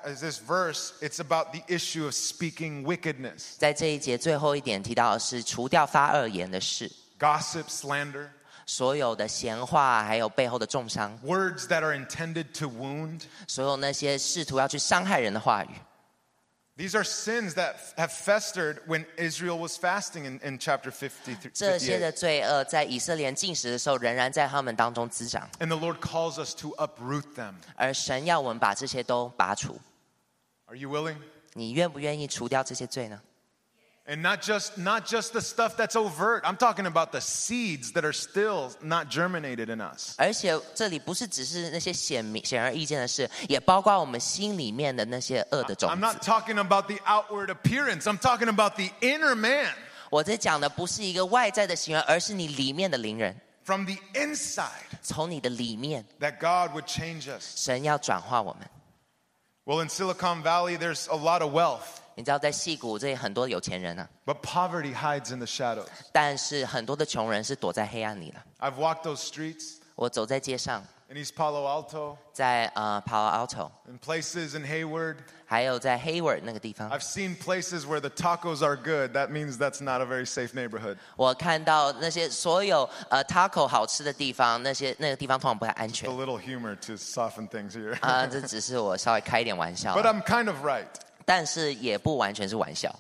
verse, it's about the issue of speaking wickedness, 在这一节最后一点提到的是除掉发恶言的事， gossip, slander, 所有的闲话，还有背后的重伤， words that are intended to wound. 所有那些试图要去伤害人的话语。 These are sins that have festered when Israel was fasting in chapter 50, 这些 58. 的罪恶在以色列禁食的时候，仍然在他们当中滋长， And the Lord calls us to uproot them. 而神要我们把这些都拔除。 Are you willing? 你愿不愿意除掉这些罪呢？ And not just the stuff that's overt. I'm talking about the seeds that are still not germinated in us. 而且这里不是只是那些显而易见的事，也包括我们心里面的那些恶的种 I'm 子。 not talking about the outward appearance. I'm talking about the inner man. 我在讲的不是一个外在的行为，而是你里面的灵人， From the inside, 从你的里面， that God would change us. 神要转化我们。 Well, in Silicon Valley, there's a lot of wealth, 你知道，在矽谷这里很多有钱人啊， but poverty hides in the shadows. 但是很多的穷人是躲在黑暗里的。 I've walked those streets 我走在街上， in East Palo Alto, 在Palo Alto， in places in Hayward. 还有在 Hayward 那个地方， I've seen places where the tacos are good. That means that's not a very safe neighborhood. 我看到那些所有taco 好吃的地方，那个地方通常不太安 A 全 little humor to soften things here. 啊，这只是我稍微开一点玩笑 But，I'm kind of right. 但是也不完全是玩笑。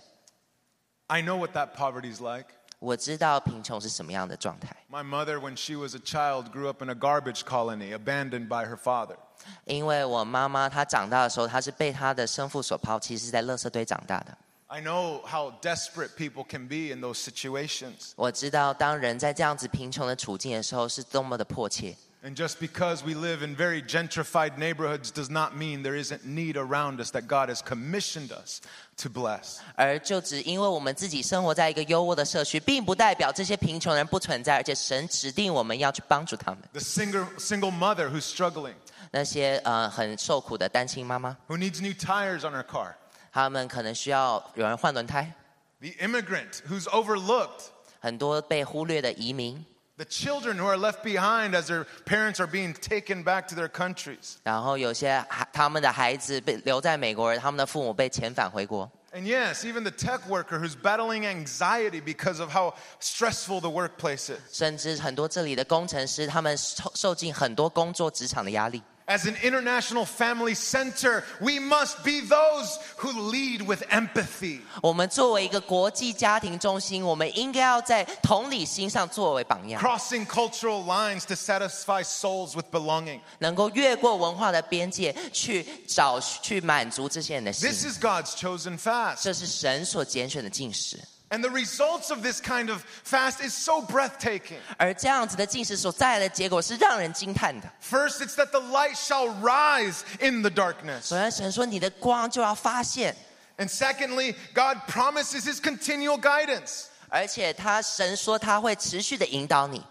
I know what that poverty is like. 我知道贫穷是什么样的状态， My mother, when she was a child, grew up in a garbage colony, abandoned by her father. 因为我妈妈她长大的时候，她是被她的生父所抛弃，是在垃圾堆长大的。 I know how desperate people can be in those situations. 我知道当人在这样子贫穷的处境的时候，是多么的迫切。 And just because we live in very gentrified neighborhoods does not mean there isn't need around us that God has commissioned us to bless. 而就只因为我们自己生活在一个优渥的社区，并不代表这些贫穷人不存在，而且神指定我们要去帮助他们。 The single mother who's struggling, 那些很受苦的单亲妈妈， who needs new tires on her car. 他们可能需要有人换轮胎， The immigrant who's overlooked. 很多被忽略的移民， The children who are left behind as their parents are being taken back to their countries. 然后有些他们的孩子被留在美国，他们的父母被遣返回国。 And yes, even the tech worker who's battling anxiety because of how stressful the workplace is. 甚至很多这里的工程师，他们受尽很多工作职场的压力。 As an international family center, we must be those who lead with empathy. 我们作为一个国际家庭中心，我们应该要在同理心上作为榜样， Crossing cultural lines to satisfy souls with belonging. 能够越过文化的边界，去满足这些人的心。 This is God's chosen fast. 这是神所拣选的禁食， And the results of this kind of fast is so breathtaking. 而这样子的禁食所带来的结果是让人惊叹的。 First, it's that the light shall rise in the darkness. 首先，神说你的光就要发现， And secondly, God promises his continual guidance. 而且神说他会持续的引导你，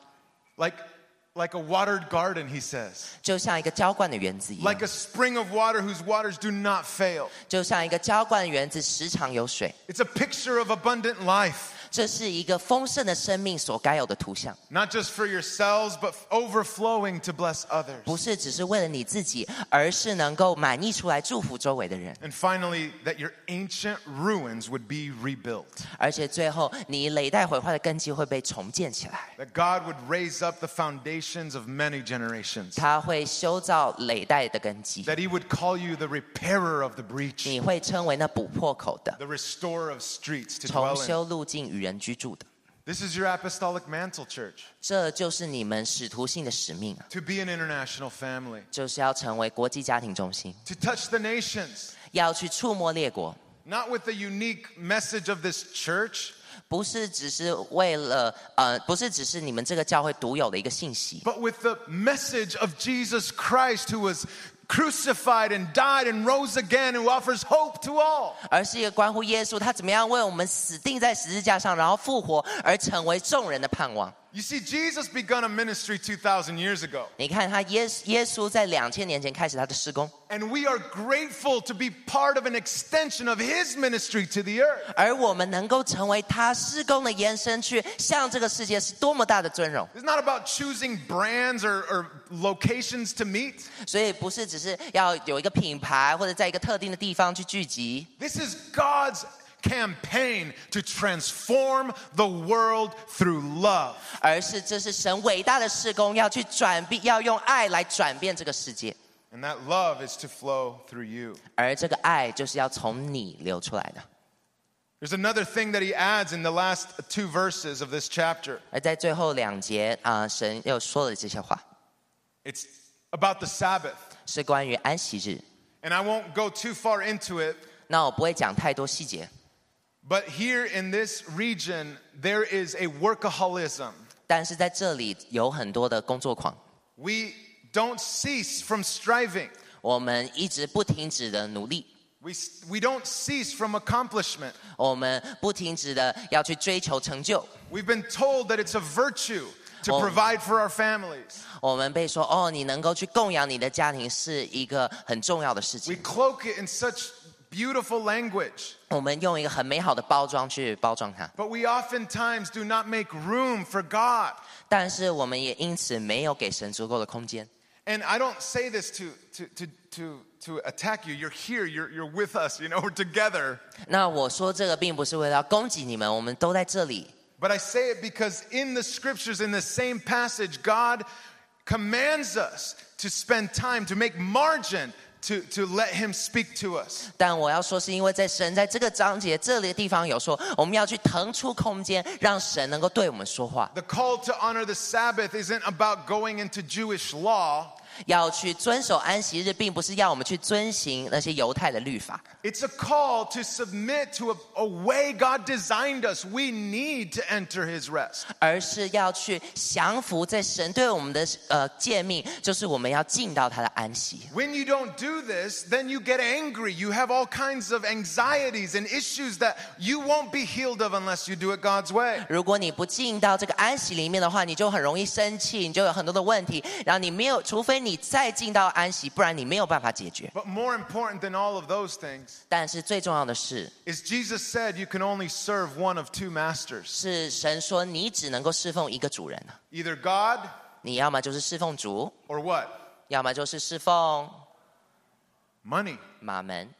Like a watered garden, he says. 就像一个浇灌的园子一样 Like，a spring of water whose waters do not fail. 就像一个浇灌的园子时常有水。 It's a picture of abundant life. 这是一个丰盛的生命所该有的图像， Not just for yourselves, but overflowing to bless others. 不是只是为了你自己，而是能够满溢出来祝福周围的人。 And finally, that your ancient ruins would be rebuilt. 而且最后，你累代毁坏的根基会被重建起来， That God would raise up the foundations of many generations. 他会修造累代的根基， That he would call you the repairer of the breach. 你会称为那补破口的， The restorer of streets to 重 dwell in. 修路径与人居住的。 This is your apostolic mantle, church. 这就是你们使徒性的使命啊， To be an international family. 就是要成为国际家庭中心， To touch the nations. 要去触摸列国， Not with the unique message of this church, 不是只是为了不是只是你们这个教会独有的一个信息， but with the message of Jesus Christ who was crucified and died and rose again, who offers hope to all. 而是一个关乎耶稣他怎么样为我们死定在十字架上，然后复活，而成为众人的盼望。 You see, Jesus begun a ministry 2,000 years ago. 你看他耶稣在2000年前开始他的施工， And we are grateful to be part of an extension of his ministry to the earth. 而我们能够成为他施工的延伸，去向这个世界是多么大的尊荣。 It's not about choosing brands or locations to meet. 所以不是只是要有一个品牌，或者在一个特定的地方去聚集。 This is God's campaign to transform the world through love. 而是这是神伟大的事工，要去转变，要用爱来转变这个世界。 And that love is to flow through you. 而这个爱就是要从你流出来的。 There's another thing that he adds in the last 2 verses of this chapter. 而在最后2节神又说了这些话， It's about the Sabbath. 是关于安息日。 And I won't go too far into it, 那我不会讲太多细节， But here in this region, there is a workaholism. 但是在这里有很多的工作狂， We don't cease from striving. 我们一直不停止的努力， We don't cease from accomplishment. 我们不停止的要去追求成就。 We've been told that it's a virtue to provide for our families. 我们被说哦，你能够去供养你的家庭是一个很重要的事 We 情。 cloak it in such beautiful language. 我们用一个很美好的包装去包装它， But we oftentimes do not make room for God. 但是我们也因此没有给神足够的空间。 And I don't say this to attack you. You're here. You're with us. You know, we're together. 那我说这个并不是为了要攻击你们，我们都在这里。 But I say it because in the scriptures, in the same passage, God commands us to spend time, to make margin, to let Him speak to us. 但我要说，是因为在神在这个章节这里的地方有说，我们要去腾出空间，让神能够对我们说话。 The call to honor the Sabbath isn't about going into Jewish law. 要去遵守安息日，并不是要我们去遵行那些犹太的律法， It's a call to submit to a way God designed us. We need to enter His rest. 而是要去降服在神对我们的诫命，就是我们要进到他的安息。 When you don't do this, then you get angry. You have all kinds of anxieties and issues that you won't be healed of unless you do it God's way. 如果你不进到这个安息里面的话，你就很容易生气，你就有很多的问题，然后你没有，除非你再进到安息，不然你没有办法解决。 But more important than all of those things 但是最重要的是， is Jesus said you can only serve one of two masters. 是神说你只能够侍奉一个主人啊， Either God 你要么就是侍奉主， or what? 要么就是侍奉 Money. 马门。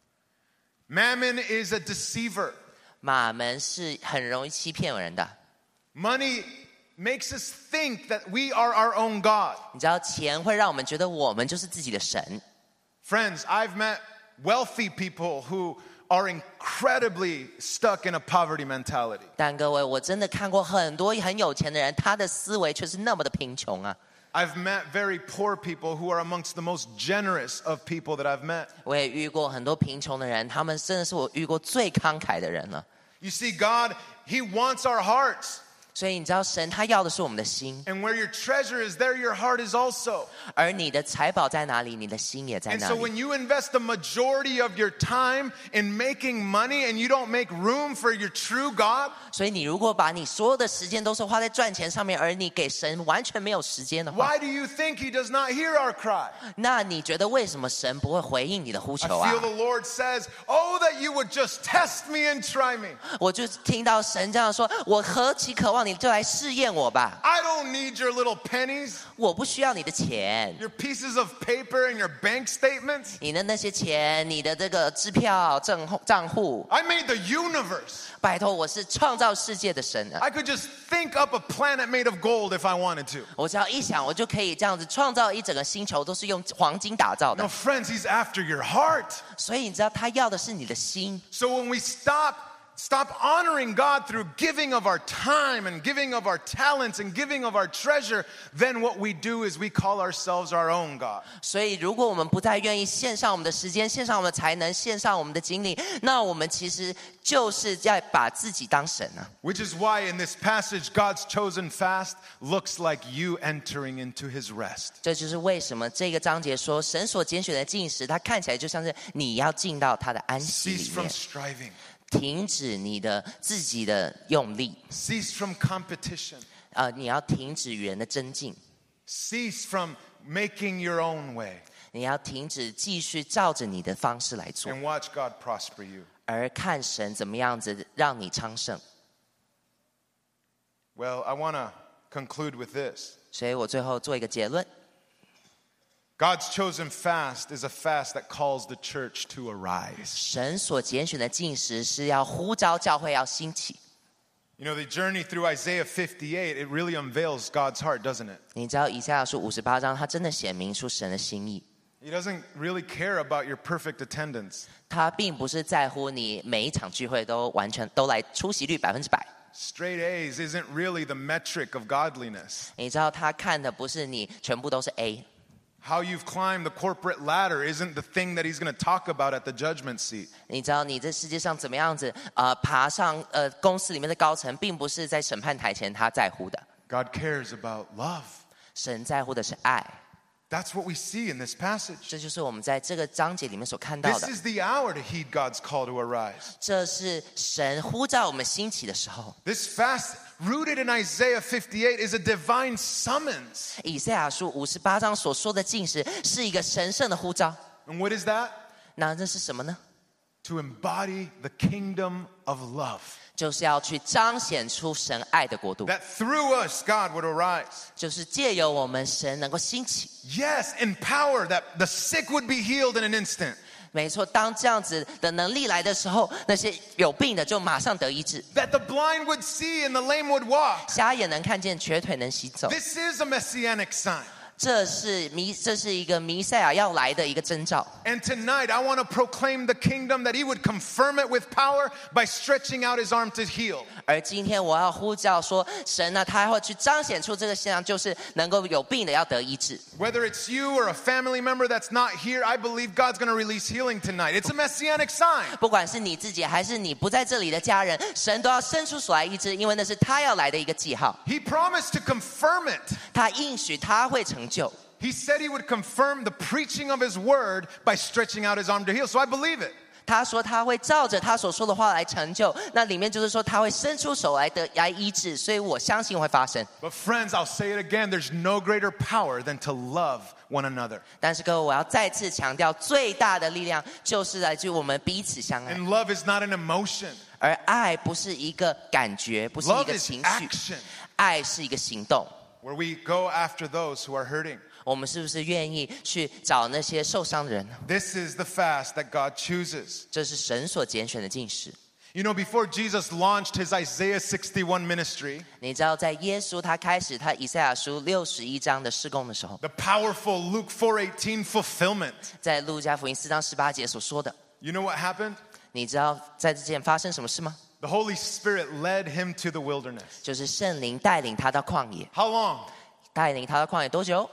Mammon is a deceiver. 马门是很容易欺骗人的。 Money makes us think that we are our own God. 你知道，钱会让我们觉得我们就是自己的神。 Friends, I've met wealthy people who are incredibly stuck in a poverty mentality. 但各位，我真的看过很多很有钱的人，他的思维却是那么的贫穷啊。 I've met very poor people who are amongst the most generous of people that I've met. 我也遇过很多贫穷的人，他们真的是我遇过最慷慨的人了。 You see, God, He wants our hearts. 所以你知道，神他要的是我们的心， And where your treasure is, there your heart is also. 而你的财宝在哪里，你的心也在 And 那 so 里。 when you invest the majority of your time in making money and you don't make room for your true God, 所以你如果把你所有的时间都是花在赚钱上面，而你给神完全没有时间的话， why do you think He does not hear our cry? 那你觉得为什么神不会回应你的呼 I 求啊 feel？the Lord says, oh, that you would just test me and try me. 我就听到神这样说：“我何其渴望你就来试验我吧！ I don't need your little pennies, 我不需要你的钱， your pieces of paper and your bank statements. 你的那些钱，你的这个支票账户， I made the universe. 拜托，我是创造世界的神啊！ I could just think up a planet made of gold if I wanted to. 我只要一想，我就可以这样子创造一整个星球，都是用黄金打造 No, 的。 friends, He's after your heart. 所以你知道，他要的是你的心。 So when we stop honoring God through giving of our time and giving of our talents and giving of our treasure, then what we do is we call ourselves our own God. 所以，如果我们不再愿意献上我们的时间、献上我们的才能、献上我们的精力，那我们其实就是在把自己当神啊。 Which is why in this passage, God's chosen fast looks like you entering into His rest. 这就是为什么这个章节说，神所拣选的禁食，它看起来就像是你要进到他的安息 Cease 里 from 面， striving. 停止你的自己的用力， Cease from competition. 你要停止与人的争竞， Cease from making your own way. 你要停止继续照着你的方式来做， And watch God prosper you. 而看神怎么样子让你昌盛。 Well, I want to conclude with this. 所以我最后做一个结论。 God's chosen fast is a fast that calls the church to arise. 神所拣选的禁食是要呼召教会要兴起。 You know, the journey through Isaiah 58, it really unveils God's heart, doesn't it? 你知道以赛亚书58章，它真的显明出神的心意。 He doesn't really care about your perfect attendance. 他并不是在乎你每一场聚会都完全都来出席率100%。 Straight A's isn't really the metric of godliness. 你知道他看的不是你全部都是 A， How you've climbed the corporate ladder isn't the thing that he's going to talk about at the judgment seat. 你知道你在世界上怎么样子爬上公司里面的高层，并不是在审判台前他在乎的。 God cares about love. 神在乎的是爱， That's what we see in this passage. 这就是我们在这个章节里面所看到 This 的。 is the hour to heed God's call to arise. 这是神呼召我们兴起的时候。 This fast, rooted in Isaiah 58, is a divine summons. 以赛亚书58章所说的禁食，是一个神圣的呼召。 And what is that? 那这是什么呢？ To embody the kingdom of love. 就是要去彰显出神爱的国度， That through us, God would arise. 就是借由我们神能够兴起。 Yes, in power, that the sick would be healed in an instant. 没错，当这样子的能力来的时候，那些有病的就马上得医治， That the blind would see and the lame would walk. 瞎眼能看见，瘸腿能行走。 This is a messianic sign. 这是一个弥赛亚要来的一个征兆。 And tonight, I want to proclaim the kingdom that he would confirm it with power by stretching out his arm to heal. 而今天我要呼叫说，神呢，他会去彰显出这个现象，就是能够有病的要得医治。 Whether it's you or a family member that's not here, I believe God's going to release healing tonight. It's a messianic sign. 不管是你自己还是你不在这里的家人，神都要伸出手来医治，因为那是他要来的一个记号。 He promised to confirm it. 他应许他会成就。 He said he would confirm the preaching of his word by stretching out his arm to heal. So I believe it. 他说他会照着他所说的话来成就，那里面就是说他会伸出手来医治，所以我相信会发生。 But friends, I'll say it again. There's no greater power than to love one another. 但是各位，我要再次强调，最大的力量就是来自于我们彼此相爱， And love is not an emotion. 而爱不是一个感觉，不是一 Love 个 is 情绪， action, 爱是一个行动。 where we go after those who are hurting. 我们是不是愿意去找那些受伤的人呢？ This is the fast that God chooses. 这是神所拣选的禁食。 You know, before Jesus launched his Isaiah 61 ministry, 你知道，在耶稣他开始他以赛亚书61章的事工的时候， the powerful Luke 4:18 fulfillment. 在路加福音4章18节所说的， You know what happened? 你知道在这件发生什么事吗？ The Holy Spirit led him to the wilderness. 就是圣灵带领他到旷野， How long? 带领他到旷野多久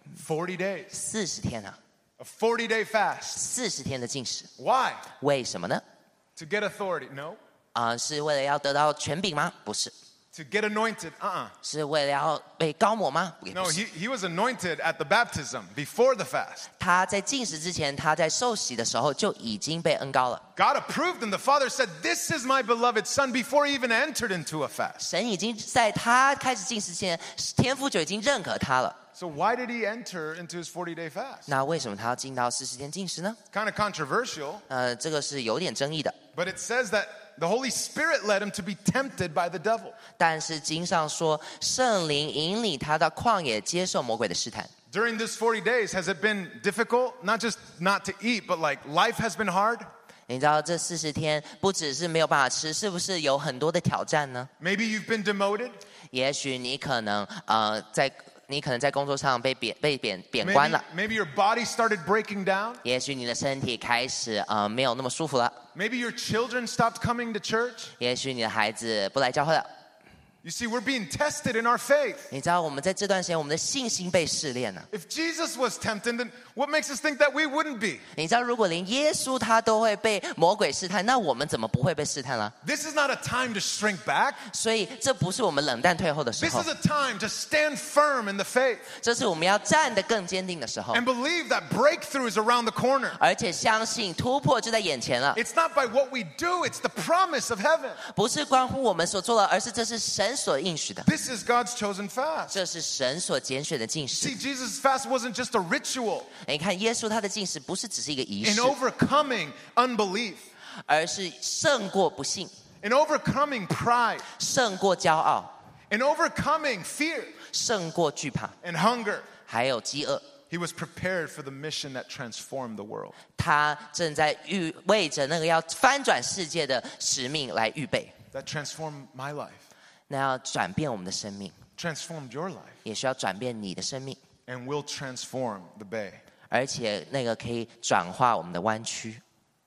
40 days. ？40天啊 A 40-day fast. ，40天的禁食。 Why? 为什么呢？ To get authority? No. 是为了要得到权柄吗？不是。 To get anointed? 是为了要被高抹吗？也 No, 不是。 he was anointed at the baptism before the fast. 他在禁食之前，他在受洗的时候就已经被恩高了。 God approved him. The Father said, "This is my beloved Son," before he even entered into a fast. 神已经在他开始禁食之前，天父就已经认可他了。 So why did he enter into his 40-day fast? 那为什么他要进到40天禁食呢？ Kind of controversial, 这个是有点争议的。 but it says that the Holy Spirit led him to be tempted by the devil. 但是经上说，圣灵引领他到旷野接受魔鬼的试探。 During this 40 days, has it been difficult? Not just not to eat, but like life has been hard? 你知道这40天不只是没有办法吃，是不是有很多的挑战呢？ Maybe you've been demoted. 也许你可能在工作上被贬官了， Maybe your body started breaking down. 也许你的身体开始没有那么舒服了， Maybe your children stopped coming to church. 也许你的孩子不来教会了。 You see, we're being tested in our faith. 你知道我们在这段时间，我们的信心被试炼了。 If Jesus was tempted, then what makes us think that we wouldn't be? 你知道，如果连耶稣他都会被魔鬼试探，那我们怎么不会被试探了？ This is not a time to shrink back. 所以这不是我们冷淡退后的时 This 候 is，a time to stand firm in the faith 这是我们要站得更坚定的时候， and believe that breakthrough is around the corner. 而且相信突破就在眼前了。 It's not by what we do, it's the promise of heaven. 不是关乎我们所做的，而是这是神所应许的， This is God's chosen fast. 这是神所拣选的禁食 See,。Jesus' fast wasn't just a ritual 你看，耶稣他的禁食不是只是一个仪 in 式， overcoming unbelief, 而是胜过不信， in overcoming pride, 胜过骄傲， in overcoming fear 胜过惧怕， and hunger. 还有饥饿。 He was prepared for the mission that transformed the world. 他正在为着那个要翻转世界的使命来预备， That transformed my life, 那要转变我们的生命， transformed your life, 也需要转变你的生命， and will transform the bay. 而且那个可以转化我们的弯曲。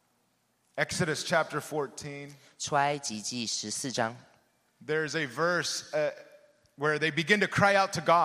Exodus chapter 14, 出埃及记14章， there's a verse where they begin to cry out to God.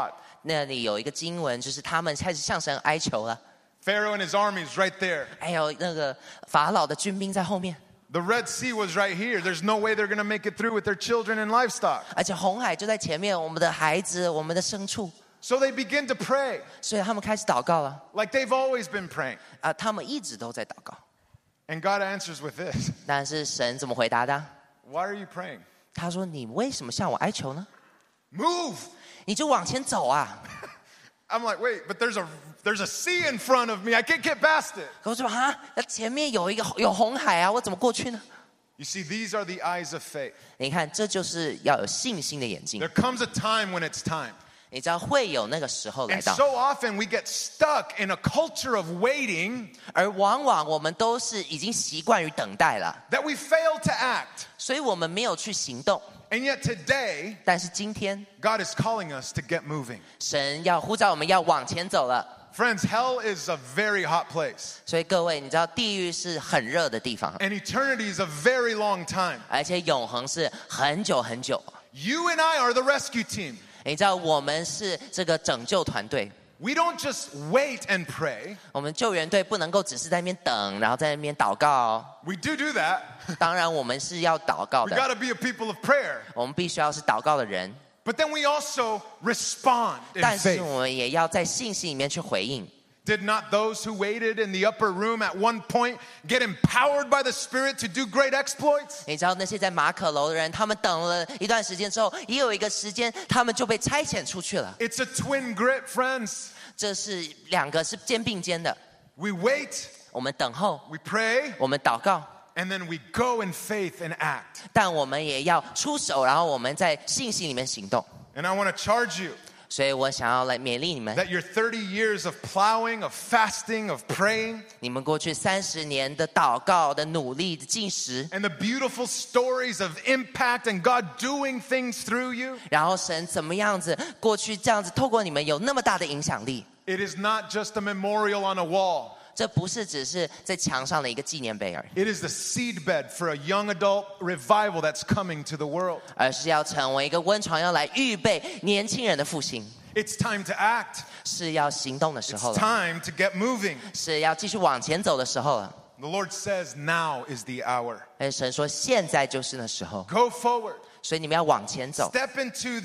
那里有一个经文，就是他们开始向神哀求了。 Pharaoh and his armies right there. 还有那个法老的军兵在后面， The Red Sea was right here. There's no way they're going to make it through with their children and livestock. 而且红海就在前面，我们的孩子，我们的牲畜， So they begin to pray 所以他们开始祷告了。 like they've always been praying. 他们一直都在祷告， And God answers with this. 但是神怎么回答的？ Why are you praying? 他说：“你为什么向我哀求呢？ Move. 你就往前走啊！” I'm like, wait, but there's a sea in front of me. I can't get past it. 我说：“哈，那前面有红海啊，我怎么过去呢 You see, these are the eyes of faith.？” 你看，这就是要有信心的眼睛。 There comes a time when it's time. 你知道会有那个时候来 And 到， so often we get stuck in a culture of waiting 而往往我们都是已经习惯于等待了， that we fail to act. 所以我们没有去行动。 And yet today, 但是今天， God is calling us to get moving. 神要呼召我们要往前走了。 Friends, hell is a very hot place. 所以各位，你知道地狱是很热的地方， And eternity is a very long time. 而且永恒是很久很久。 You and I are the rescue team. 你知道我们是这个拯救团队， We don't just wait and pray. 我们救援队不能够只是在那边等，然后在那边祷告。 We do that. 当然，我们是要祷告 We 的， got to be a people of prayer. 我们必须要是祷告的人， But then we also respond in 但是 faith. 我们也要在信心里面去回应。 Did not those who waited in the upper room at one point get empowered by the Spirit to do great exploits? 你知道那些在马可楼的人，他们等了一段时间之后，也有一个时间，他们就被差遣出去了。 It's a twin grip, friends. 这是两个是肩并肩的， We wait, 我们等候， we pray, 我们祷告， and then we go in faith and act. 但我们也要出手，然后我们在信心里面行动。 And I want to charge you 所以我想要来勉励你们， that your 30 years of plowing, of fasting, of praying, 你们过去30年的祷告的努力的进食， and the beautiful stories of impact and God doing things through you, 然后神怎么样子过去这样子透过你们有那么大的影响力， it is not just a memorial on a wall. 这不是只是在墙上的一个纪念碑而已， It is the seedbed for a young adult revival that's coming to the world. 而是要成为一个温床，要来预备年轻人的复兴， It's time to act. 是要行动的时候 It's 了， time to get moving. 是要继续往前走的时候了。 The Lord says now is the hour. 而神说现在就是那时候， Go forward. 所以你们要往前走， Step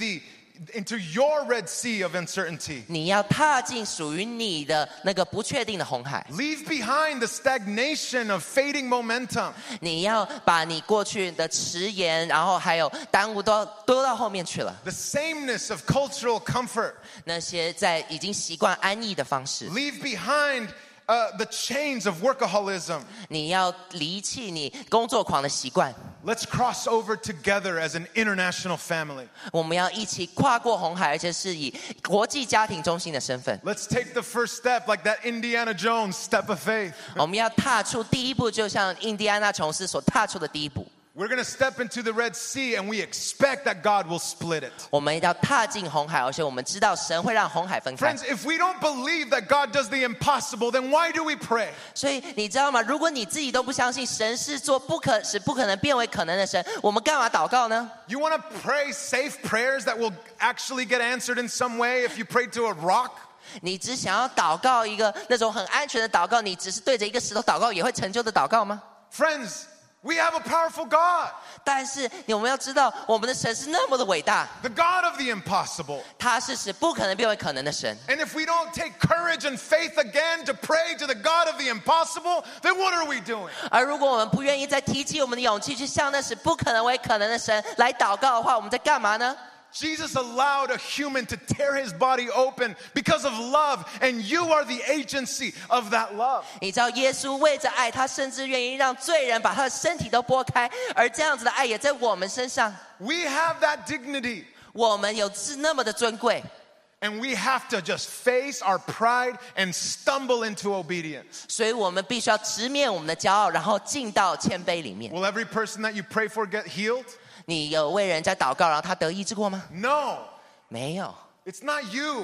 into your Red Sea of uncertainty. 你要踏进属于你的那个不确定的红海， Leave behind the stagnation of fading momentum. 你要把你过去的迟延，然后还有耽误都丢到后面去了。 The sameness of cultural comfort. 那些在已经习惯安逸的方式， Leave behind the chains of workaholism. 你要离弃你工作狂的习惯。 Let's cross over together as an international family. 我们要一起跨过红海，而且是以国际家庭中心的身份。 Let's take the first step like that Indiana Jones step of faith. 我们要踏出第一步，就像印第安纳琼斯所踏出的第一步。 We're going to step into the Red Sea and we expect that God will split it. 我们要踏进红海，而且我们知道神会让红海分开。 Friends, if we don't believe that God does the impossible, then why do we pray? 所以你知道吗？如果你自己都不相信神是做使不可能变为可能的神，我们干嘛祷告呢？ You want to pray safe prayers that will actually get answered in some way if you pray to a rock? 你只想要祷告一个那种很安全的祷告，你只是对着一个石头祷告也会成就的祷告吗？ Friends, we have a powerful God, 但是我们要知道，我们的神是那么的伟大， the God of the impossible. 他是使不可能变为可能的神。 And if we don't take courage and faith again to pray to the God of the impossible, then what are we doing? 而如果我们不愿意再提起我们的勇气，去向那使不可能为可能的神来祷告的话，我们在干嘛呢？ Jesus allowed a human to tear his body open because of love, and you are the agency of that love. 你知道耶稣为着爱，他甚至愿意让罪人把他的身体都剥开，而这样子的爱也在我们身上。 We have that dignity, 我们是那么的尊贵， and we have to just face our pride and stumble into obedience. 所以我们必须要直面我们的骄傲，然后进到谦卑里面。 Will every person that you pray for get healed? 你有为人家祷告，然后他得医治过吗？ No, 没有， it's not you. 不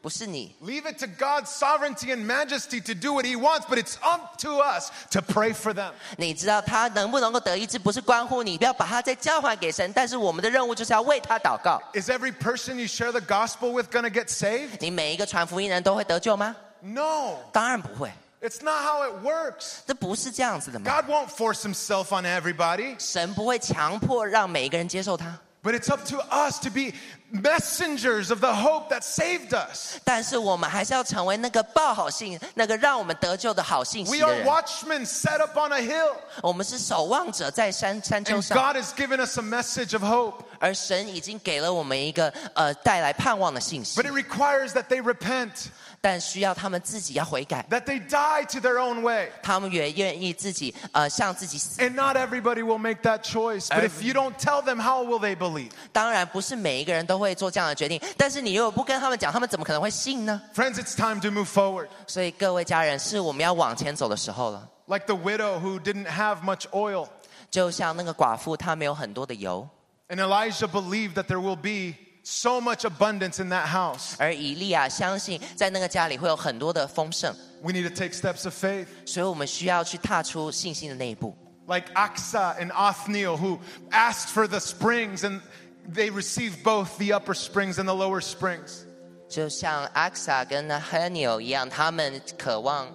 不是你。 Leave it to God's sovereignty and majesty to do what he wants, but it's up to us to pray for them. 你知道他能不能够得医治，不是关乎你，不要把他再交还给神，但是我们的任务就是要为他祷告。 Is every person you share the gospel with going to get saved? 你每一个传福音人都会得救吗？ No, 当然不会， it's not how it works. 这不是这样子的嘛。 God won't force himself on everybody, 神不会强迫让每一个人接受他， but it's up to us to be messengers of the hope that saved us. 但是我们还是要成为那个报好信、那个让我们得救的好信息 We 的 are 人。 watchmen set up on a hill, 我们是守望者，在山丘 and 上， God has given us a message of hope. 而神已经给了我们一个带来盼望的信息 But，it requires that they repent, 但需要他们自己要悔改， that they die to their own way. 他们也愿意自己向自己死。 And not everybody will make that choice. But if you don't tell them, how will they believe? 当然不是每一个人都会做这样的决定，但是你如果不跟他们讲，他们怎么可能会信呢？ Friends, it's time to move forward. 所以各位家人，是我们要往前走的时候了。 Like the widow who didn't have much oil. 就像那个寡妇，她没有很多的油， And Elijah believed that there will be so much abundance in that house. 而以利亚相信在那个家里会有很多的丰盛， We need to take steps of faith. 所以我们需要去踏出信心的那一步。 Like Asa and Othniel who asked for the springs and they received both the upper springs and the lower springs. 就像阿萨跟 Haniel 一样，他们渴望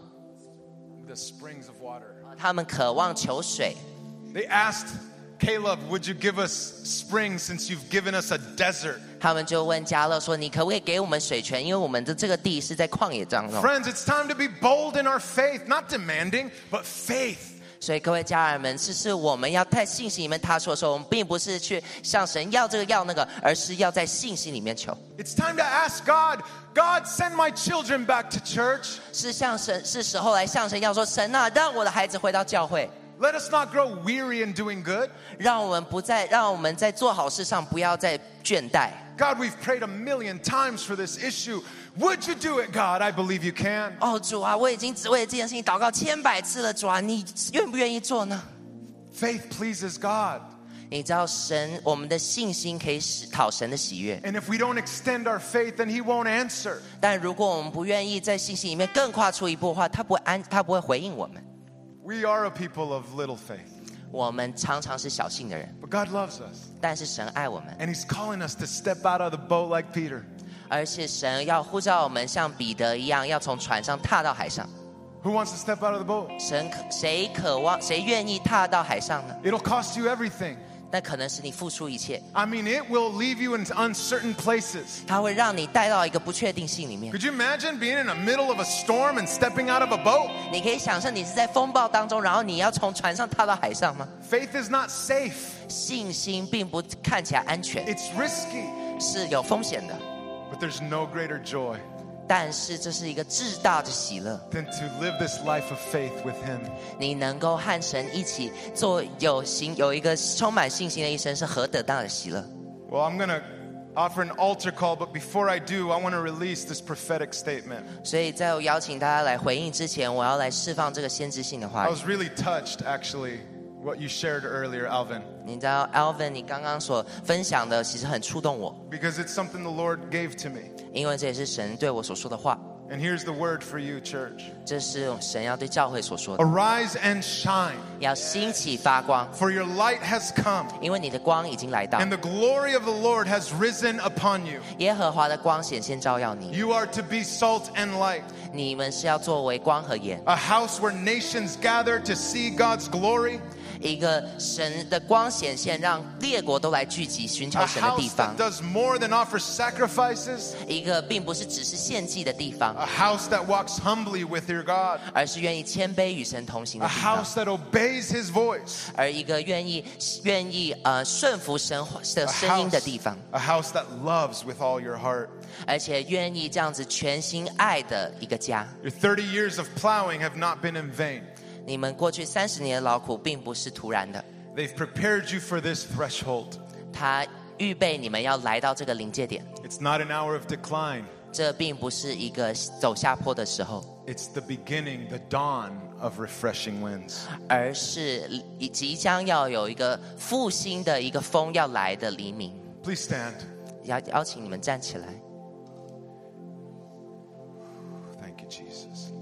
The springs of water. 求水。 They asked Caleb, would you give us springs since you've given us a desert? 他们就问迦勒说：“你可不可以给我们水泉？因为我们的这个地是在旷野当中。” Friends, it's time to be bold in our faith, not demanding, but faith. 所以各位家人们，是我们要在信心里面踏出的时候，我们并不是去向神要这个要那个，而是要在信心里面求。 It's time to ask God, God, send my children back to church. 是时候来向神要说：神啊，让我的孩子回到教会， Let us not grow weary in doing good. 让我们在做好事上不要再倦怠。 God, we've prayed a million times for this issue. Would you do it, God? I believe you can. 哦，主啊，我已经只为了这件事情祷告1,000,000次了，主啊，你愿不愿意做呢？ Faith pleases God. 你知道我们的信心可以讨神的喜悦， And if we don't extend our faith, then He won't answer. 但如果我们不愿意在信心里面更跨出一步的话，他不会回应我们。 We are a people of little faith. 我们常常是小信的人， But God loves us. 但是神爱我们， And He's calling us to step out of the boat like Peter. 而且神要呼召我们像彼得一样，要从船上踏到海上。 Who wants to step out of the boat? 谁愿意踏到海上呢？ It'll cost you everything. 那可能是你付出一切， I mean, it will leave you in uncertain places. 它会让你带到一个不确定性里面。 Could you imagine being in the middle of a storm and stepping out of a boat? 你可以想象你是在风暴当中，然后你要从船上踏到海上吗？ Faith is not safe. 信心并不看起来安全， It's risky. 是有风险的， But there's no greater joy 但是这是一个至大的喜乐。 than to live this life of faith with Him. 你能够和神一起做有一个充满信心的一生，是何等大的喜乐！ Well, I'm going to offer an altar call, but before I do, I want to release this prophetic statement. 所以在我邀请大家来回应之前，我要来释放这个先知性的话 I 语。 was really touched, actually, what you shared earlier, Alvin, 你知道 Alvin 你刚刚所分享的其实很触动我， because it's something the Lord gave to me. 因为这也是神对我所说的话， And here's the word for you, church. 这是神要对教会所说的， Arise and shine, 要兴起发光， for your light has come, 因为你的光已经来到， and the glory of the Lord has risen upon you. 耶和华的光显现照耀你， You are to be salt and light, 你们是要作为光和盐， a house where nations gather to see God's glory, 一个神的光显现，让列国都来聚集寻求 a 神的地 house 方 that，does more than offer sacrifices, 一个并不是只是献祭的地方， a house that walks humbly with your God, 而是愿意谦卑与神同行的 a 地方， house that obeys His voice, 而一个愿意顺服神的 a 声音的 house, 地方， a house that loves with all your heart. 而且愿意这样子全心爱的一个家。 Your 30 years of plowing have not been in vain. 你们过去30年的劳苦并不是突然的， They've prepared you for this threshold. 他预备你们要来到这个临界点， It's not an hour of decline. 这并不是一个走下坡的时候， It's the beginning, the dawn of refreshing winds. 而是即将要有一个复兴的一个风要来的黎明。 Please stand. 邀请你们站起来。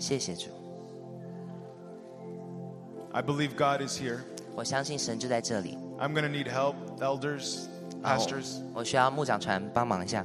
谢谢主， I believe God is here. 我相信神就在这里。 I'm going to need help, elders, 然后 pastors. 我需要牧长传帮忙一下。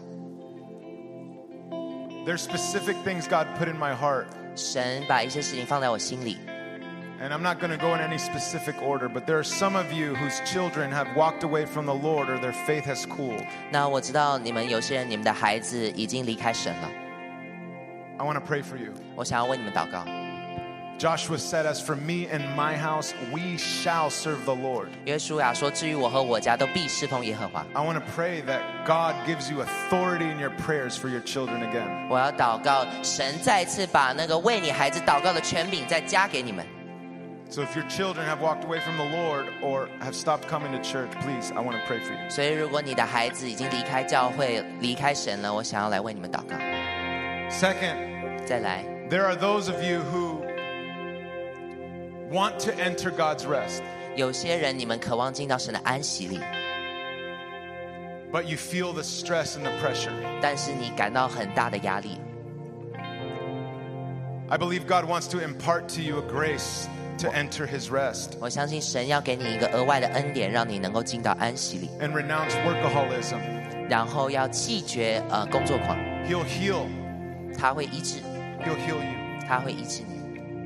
There's specific things God put in my heart. 神把一些事情放在我心里， And I'm not going to go in any specific order, but there are some of you whose children have walked away from the Lord or their faith has cooled. 那我知道你们有些人，你们的孩子已经离开神了。 I want to pray for you. 我想要为你们祷告。 Joshua said, as for me and my house, we shall serve the Lord. 约书亚说：“至于我和我家，都必侍奉耶和华。” I want to pray that God gives you authority in your prayers for your children again. 我要祷告，神再次把那个为你孩子祷告的权柄再加给你们。 So if your children have walked away from the Lord or have stopped coming to church, please, I want to pray for you. 所以，如果你的孩子已经离开教会、离开神了，我想要来为你们祷告。 Second, 再来， there are those of you who want to enter God's rest, 有些人你们渴望进到神的安息里， but you feel the stress and the pressure. 但是你感到很大的压力。 I believe God wants to impart to you a grace to enter his rest 我相信神要给你一个额外的恩典，让你能够进到安息里， and renounce workaholism. 然后要弃绝工作狂， He'll heal. 他会医治， He'll heal you. 他会医治你。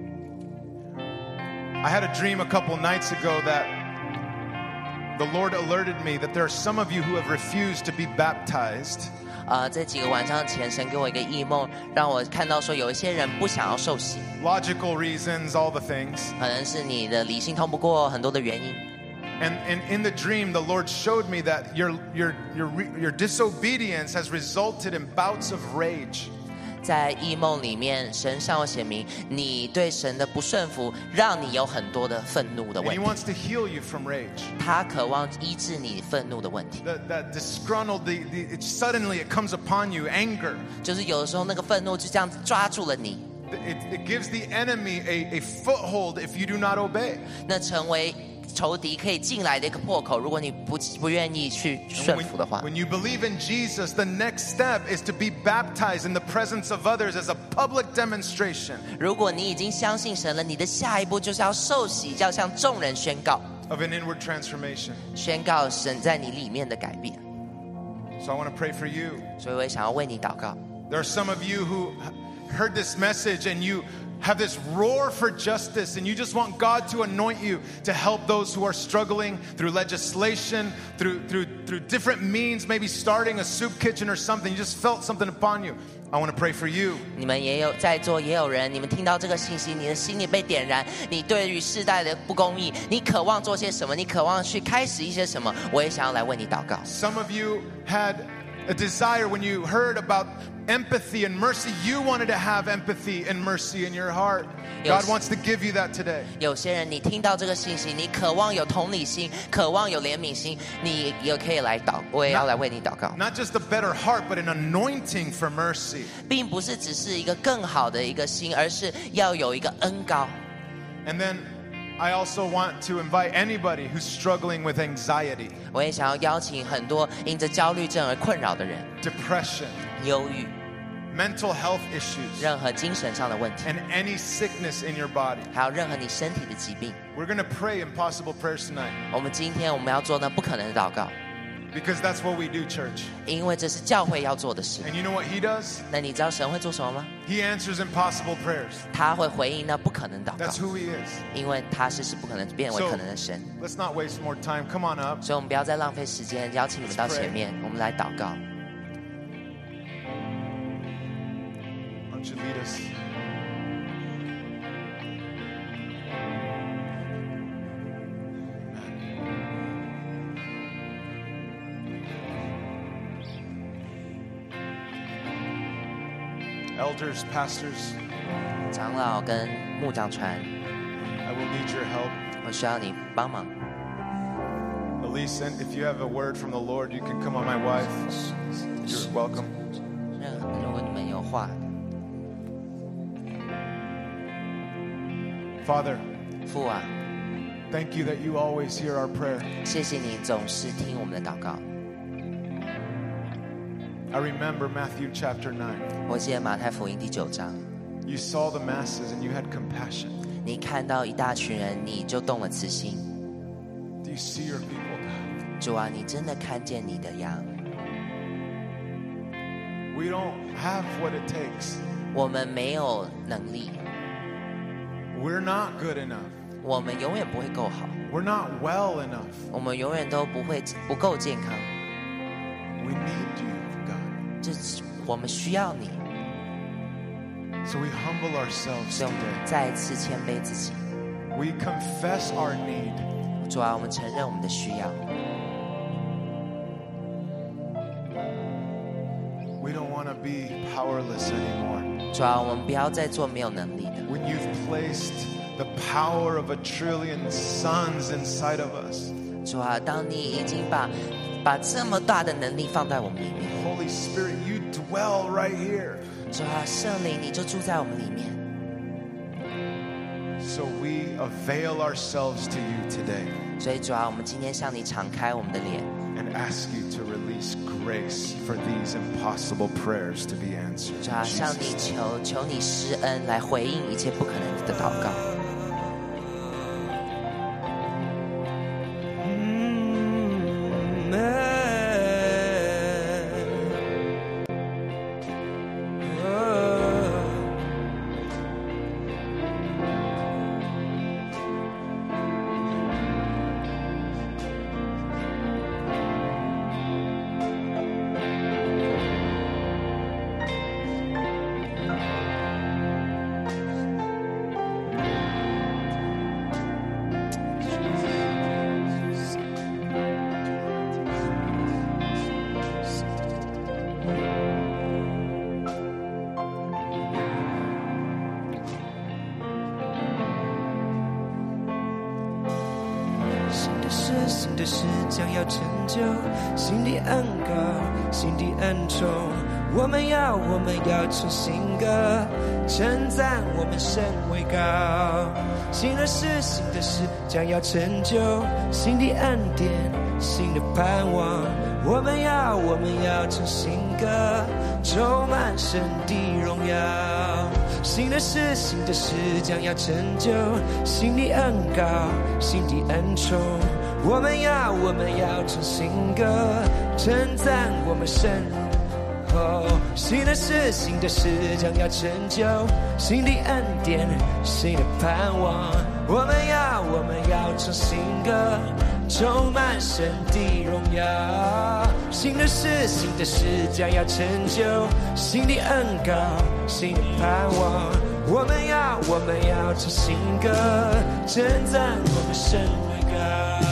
I had a dream a couple nights ago that the Lord alerted me that there are some of you who have refused to be baptized. 这几个晚上前，神给我一个异梦，让我看到说有一些人不想要受洗， Logical reasons, all the things. 可能是你的理性通不过很多的原因。 And in the dream, the Lord showed me that your disobedience has resulted in bouts of rage. 在异梦里面，神向我显明，你对神的不顺服，让你有很多的愤怒的 And 问 He 题。 wants to heal you from rage. 他渴望医治你愤怒的问题， That disgruntled, suddenly it comes upon you, anger. 就是有的时候那个愤怒就这样子抓住了你， It gives the enemy a foothold if you do not obey. 那成为仇敌可以进来的一个破口。如果你不愿意去顺服的话， When you believe in Jesus, the next step is to be baptized in the presence of others as a public demonstration 如果你已经相信神了，你的下一步就是要受洗，要向众人宣告， of an inward transformation. 宣告神在你里面的改变。 So I want to pray for you. 所以我也想要为你祷告。 There are some of you who heard this message and you have this roar for justice and you just want God to anoint you to help those who are struggling through legislation, through different means, maybe starting a soup kitchen or something. You just felt something upon you. I want to pray for you. 你们也有在座，也有人，你们听到这个信息，你的心里被点燃，你对于世代的不公义，你渴望做些什么？你渴望去开始一些什么？我也想要来为你祷告。 Some of you had a desire when you heard about empathy and mercy. You wanted to have empathy and mercy in your heart. God wants to give you that today. 有些人，你听到这个信息，你渴望有同理心，渴望有怜悯心，你也可以来祷，我也要来为你祷告。 Not just a better heart, but an anointing for mercy. 并不是只是一个更好的一个心，而是要有一个恩膏。 And then I also want to invite anybody who's struggling with anxiety, 我也想要邀请很多因着焦虑症而困扰的人、 depression, 忧郁、 mental health issues, 任何精神上的问题， and any sickness in your body. 还有任何你身体的疾病。 We're going to pray impossible prayers tonight 今天我们要做那不可能的祷告， because that's what we do, church. 因为这是教会要做的事。 And you know what he does? 那你知道神会做什么吗？ He answers impossible prayers. 他会回应那不可能祷告 That's，who he is. 因为他是不可能变为可能的神。 Let's not waste more time. Come on up. 所以我们不要再浪费时间，邀请你们到前面，我们来祷告。 Why don't you lead us? Elders, pastors, 长老跟牧长传， I will need your help. 我需要你帮忙。 Elise, if you have a word from the Lord, you can come on my wife. You're welcome. 如果你们有话， Father, 父啊， thank you that you always hear our prayer. 谢谢你总是听我们的祷告。 I remember Matthew chapter 9. 我记得马太福音第9章， You saw the masses and you had compassion. 你看到一大群人，你就动了慈心。 Do you see your people, God? 主啊，你真的看见你的羊。 We don't have what it takes. 我们没有能力， We're not good enough. 我们永远不会够好， We're not well enough. 我们永远都不够健康。 We need you, God. 这我们需要你， So we humble ourselves 所以我们 today. 再一次谦卑自己。 We confess our need. 主啊，我们承认我们的需要。 We don't want to be powerless anymore. 主啊，我们不要再做没有能力的。 When you've placed the power of 1 trillion suns inside of us, 主啊，当你已经把这么大的能力放在我们里面， Holy Spirit, you dwell right here. 主啊，圣灵你就住在我们里面。 So we avail ourselves to you today 所以主啊，我们今天向你敞开我们的脸， and ask you to release grace for these impossible prayers to be answered. 主啊， In 向你 Jesus' name. 求你施恩来回应一切不可能的祷告。 新的事将要成就，新的恩膏，新的恩宠，我们要唱新歌，称赞我们神为高。新的事将要成就，新的恩典，新的盼望，我们要唱新歌，充满神的荣耀。新的事将要成就，新的恩膏，新的恩宠，我们要唱新歌，称赞我们神。新的事将要成就，新的恩典，新的盼望，我们要唱新歌，充满神的荣耀。新的事将要成就，新的恩膏，新的盼望，我们要唱新歌，称赞我们神为高。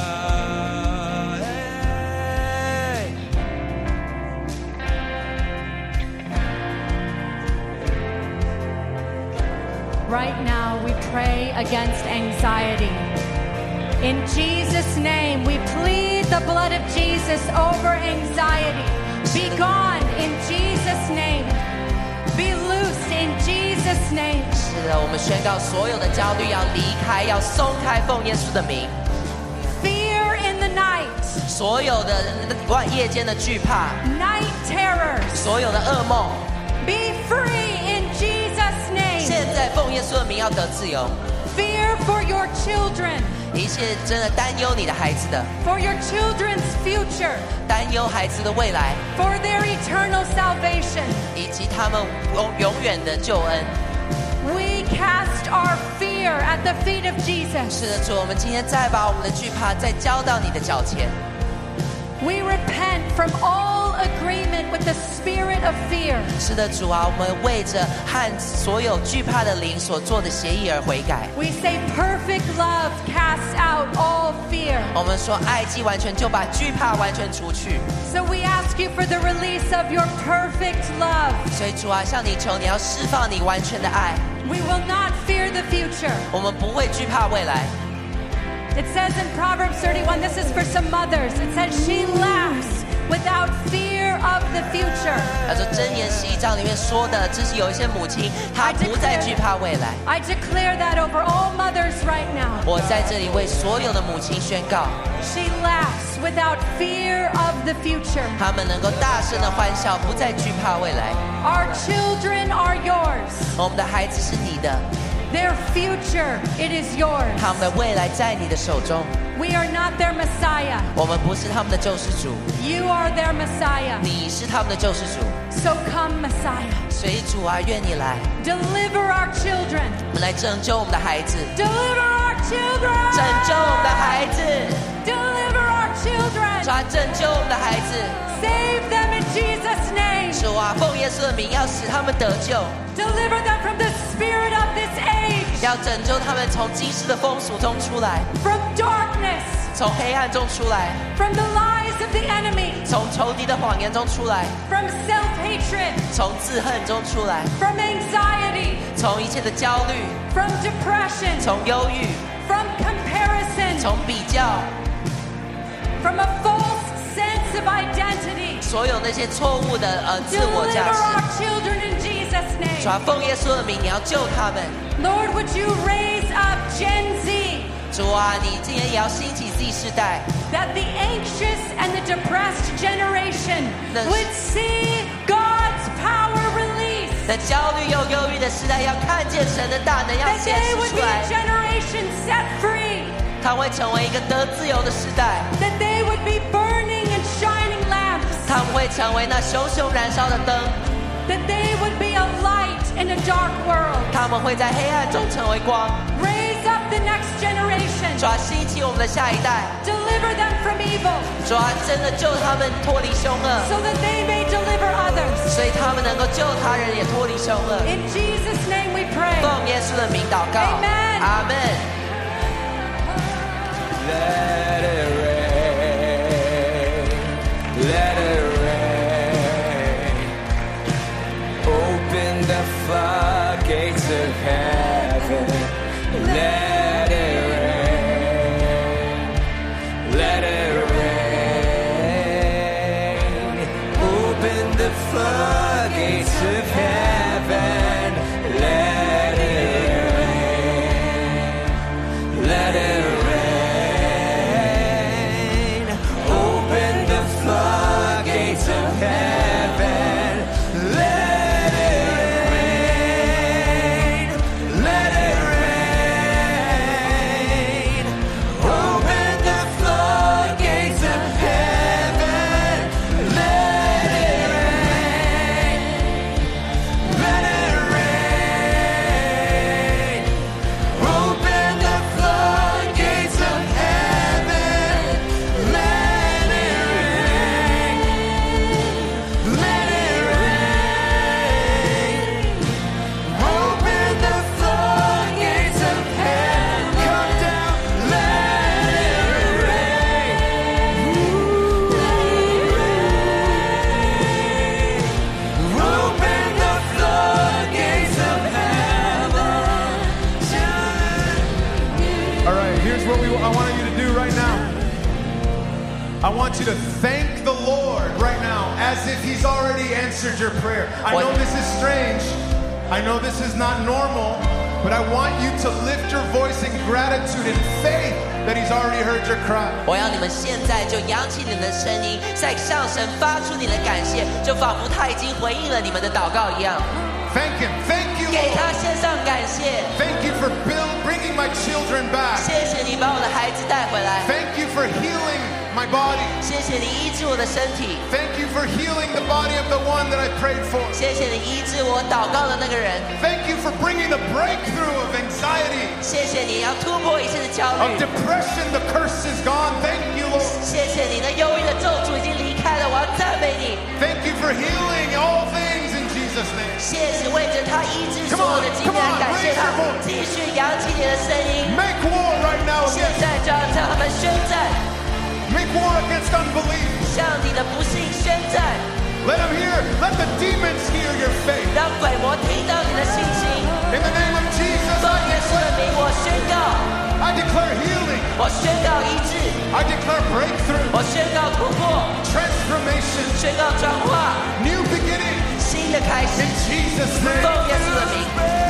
Right now, we pray against anxiety. In Jesus' name, we plead the blood of Jesus over anxiety. Be gone in Jesus' name. Be loosed in Jesus' name. 是的，我们宣告所有的焦虑要离开，要松开，奉耶稣的名。 Fear in the night. 所有的夜间的惧怕， Night terrors. 所有的噩梦， Be free in Jesus' name. 现在奉耶稣的名要得自由。 Fear for your children. 一切真的担忧你的孩子的， For your children's future. 担忧孩子的未来， For their eternal salvation. 以及他们永远的救恩。 We cast our fear at the feet of Jesus. 是的，主，我们今天再把我们的惧怕再交到你的脚前。 We repent from all agreement with the spirit of fear. 是的，主啊，我们为着和所有惧怕的灵所做的协议而悔改。 We say perfect love casts out all fear. 我们说，爱既完全，就把惧怕完全除去。 So we ask you for the release of your perfect love. 所以，主啊，向你求，你要释放你完全的爱。 We will not fear the future. 我们不会惧怕未来。 It says in Proverbs 31, this is for some mothers. It says she laughs without fear of the future. 他说箴言11章里面说的，这是有一些母亲，她不再惧怕未来。 I declare that over all mothers right now. 我在这里为所有的母亲宣告， She laughs without fear of the future. 她们能够大声的欢笑，不再惧怕未来。 Our children are yours. 我们的孩子是你的， Their future, it is yours. 他们的未来在你的手中。 We are not their Messiah. 我们不是他们的救世主， You are their Messiah. 你是他们的救世主。 So come, Messiah. 所以主啊，愿你来， Deliver our children. 我们来拯救我们的孩子， Deliver our children. 拯救我们的孩子， Deliver our children. 主啊，拯救我们的孩子。 Save them in Jesus' name. 主啊，奉耶稣的名，要使他们得救， Deliver them from the spirit of this age. 要拯救他们从今世的风俗中出来， From darkness. 从黑暗中出来， From the lies of the enemy. 从仇敌的谎言中出来， From self-hatred. 从自恨中出来， From anxiety. 从一切的焦虑， From depression. 从忧郁， From comparison. 从比较， From a false sense of identity. 所有那些错误的自我 Deliver 价 our 值。 children in Jesus' 主啊， name. 奉耶稣的名，你要救他们。 Lord, would you raise up Gen Z, 主啊，你今天也要兴起 Z 世代， that the anxious and the depressed generation Yes. would see God's power released. 在焦虑又忧郁的时代，要看见神的大能要 That 显 they 示 would 出 be 来 a。generation set free. 他会成为一个得自由的时代， That they would be burning and shining lamps. 他们会成为那熊熊燃烧的灯， That they would be a light in a dark world. 他们会在黑暗中成为光。 Raise up the next generation. 主啊，兴起我们的下一代， Deliver them from evil 主啊，真的救他们脱离凶恶， so that they may deliver others. 所以他们能够救他人也脱离凶恶。 In Jesus' name we pray. 奉耶稣的名祷告， Amen 阿门。 Let it rain, let it rain. Open the floodgates of heaven. Let it rain, let it rain. Open the floodgates of heaven. Let it rain, let it rain. Open the floodgates of heaven. Let it rain. Let it rain. Open the floodgates of heaven. Let it rain. Let it rain. Open the floodgates of heaven. Let it rain. Let it rain. Open the floodgates of heaven. Come down. Let it rain. Open the floodgates of heaven. All right, here's what I want you to do right now. I want you to thank the Lord right now as if He's already answered your prayer. I know this is strange. I know this is not normal, but I want you to lift your voice in gratitude and faith that He's already heard your cry. 我要你们现在就扬起你们的声音，在向神发出你的感谢，就仿佛他已经回应了你们的祷告一样。 Thank Him. Thank you, 给 Lord. 他献上感谢， Thank you for bringing my children back. 谢谢你把我的孩子带回来， Thank you for healing my body. 谢谢你医治我的身体， Thank you for healing the body of the one that I prayed for. 谢谢你医治我祷告的那个人， Thank you for bringing the breakthrough of anxiety, 谢谢你要突破一切的焦 of 虑， depression. The curse is gone. Thank you, Lord. 谢谢你那忧郁的咒诅已经离开了，我要赞美你， Thank you for healing all things in Jesus' name. 谢谢为着他医治所有的疾病，感谢他，继续扬起你的声音， Make war right now 现 against, 在就要向他们宣战， make war against unbelief. 向你的不幸宣战， Let the demons hear your faith. 让鬼魔听到你的信心。 In the name of Jesus, 奉耶稣的名，我宣告， I declare healing. 我宣告医治， I declare breakthrough. 我宣宣告突破， transformation, 宣告转化， new beginning. 新的开始。 In Jesus' name. 奉耶稣的名。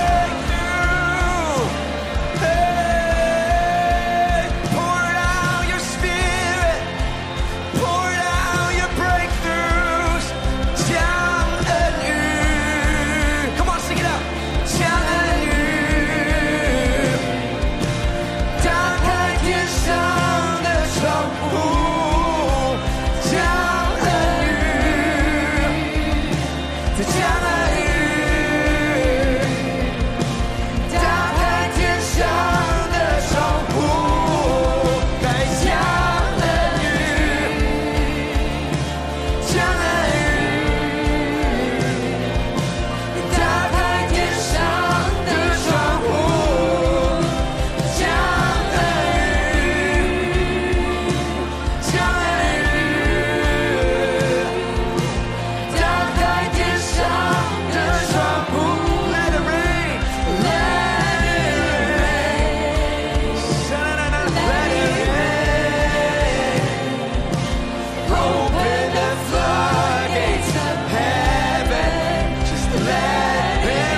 Pour out your spirit, pour out your breakthroughs. 降恩雨 Come on, sing it out. 降恩雨打开天上的窗户，降恩雨在降恩雨打开天上的窗户，该降恩雨，降恩雨，打开天上的窗户，降恩雨，降恩雨，打开天上的窗户。Let it rain, let it rain, let it rain. Open the floodgates of heaven, just let it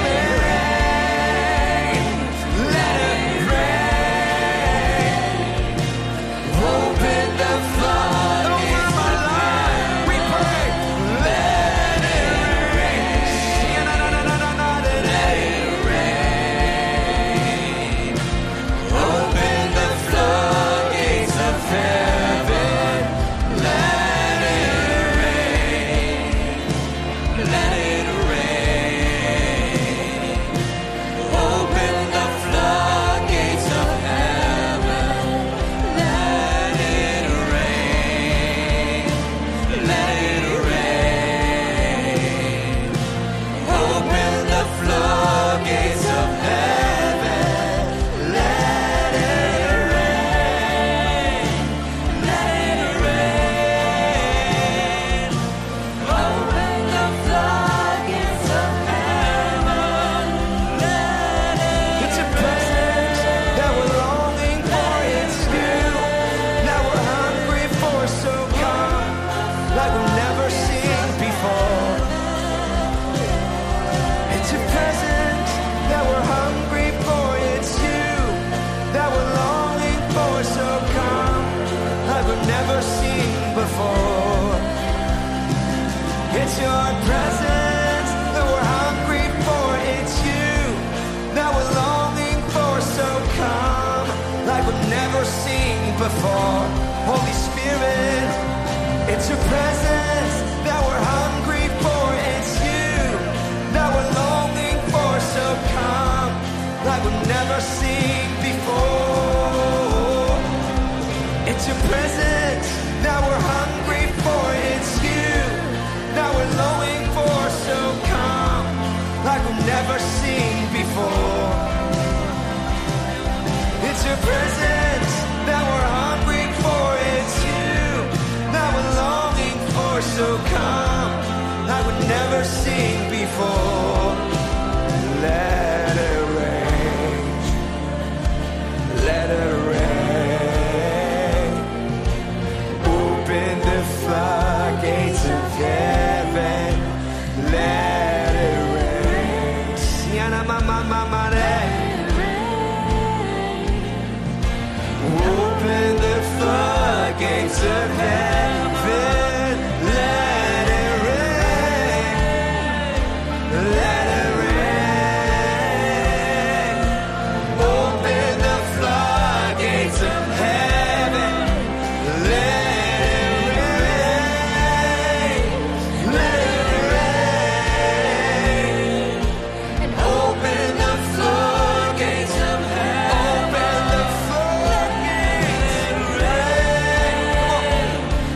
rain, let it rain. Open the floodgates of heaven, we pray, let it rain. Let it rain. Open the floodgates of heaven. Let it rain. Let it rain. Open the floodgates of heaven. Let it rain. Let it rain. Open the floodgates of heaven. Let it rain. Let it rain. Open the floodgates of heaven. Let it rain. It's a presence that we're longing for. It's you that we're hungry for. So come like we've never seen before. It's a presence that we're hungry for. It's you that we're longing for. So come like we've never seen before. It's your presence that we're hungry for. It's you that we're longing for. So come like we've never seen before. Holy Spirit, it's your presence that we're hungry for. It's you that we're longing for. So come like we've never seen before. It's your presence that we're hungry for. It's you that we're longing for. So come like we've never seen before. It's your presence that we're hungry for. It's you that we're longing for. So come like we've never seen before. Let it rain. Let it rain. Open the floodgates of heaven. Let it rain. Siana mama mama Open the floodgates of heaven. Let it rain. Let it rain. Open the floodgates of heaven. Let it rain. Let it rain. And open the floodgates of heaven. Open the floodgates. Rain.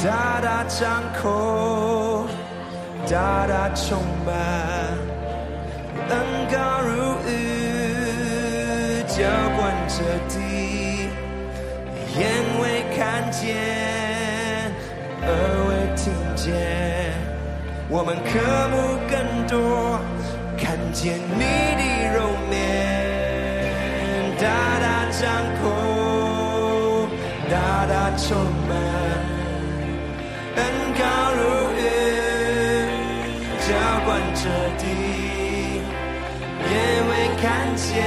大大张口，大大充满，恩膏如雨，浇灌着地，眼未看见，耳未听见，我们渴慕更多，看见你的容颜，大大张口，大大充满，恩膏如雨，浇灌着地，眼未看见，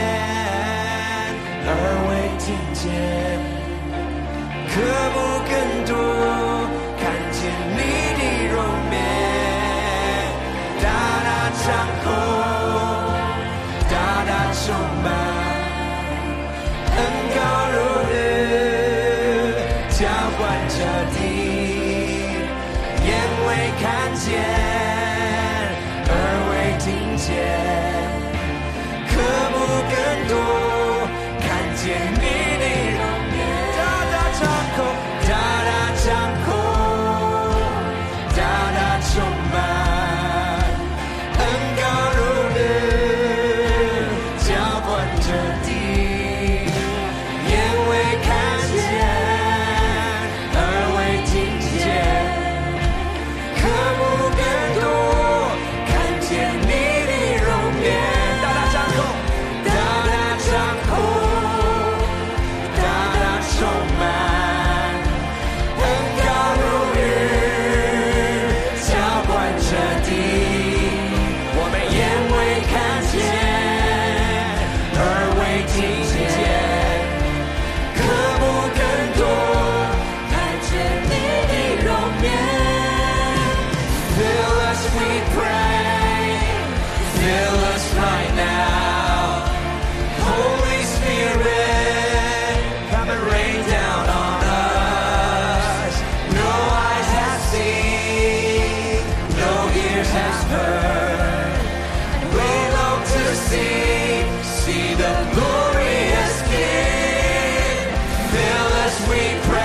耳未听见，渴慕更多，看见你的容颜，大大张口，大大充满，恩膏如雨，浇灌着地，眼未看见，耳未听见，渴慕更多，看见你的容颜，大大张口，大大张口，大大充满，恩膏如雨，浇灌着地，眼未看见，耳未听见，渴慕更多，看见你的容颜，大大张口，大大张口，大大充满，恩膏如雨，浇灌着地，我们眼未看见，耳未听见，渴慕更多，看见你的容颜。Fill us, we pray. Fill us right now. Holy Spirit, come and rain down on us. No eyes have seen, no ears has heard. We long to see the glorious King. Fill us, we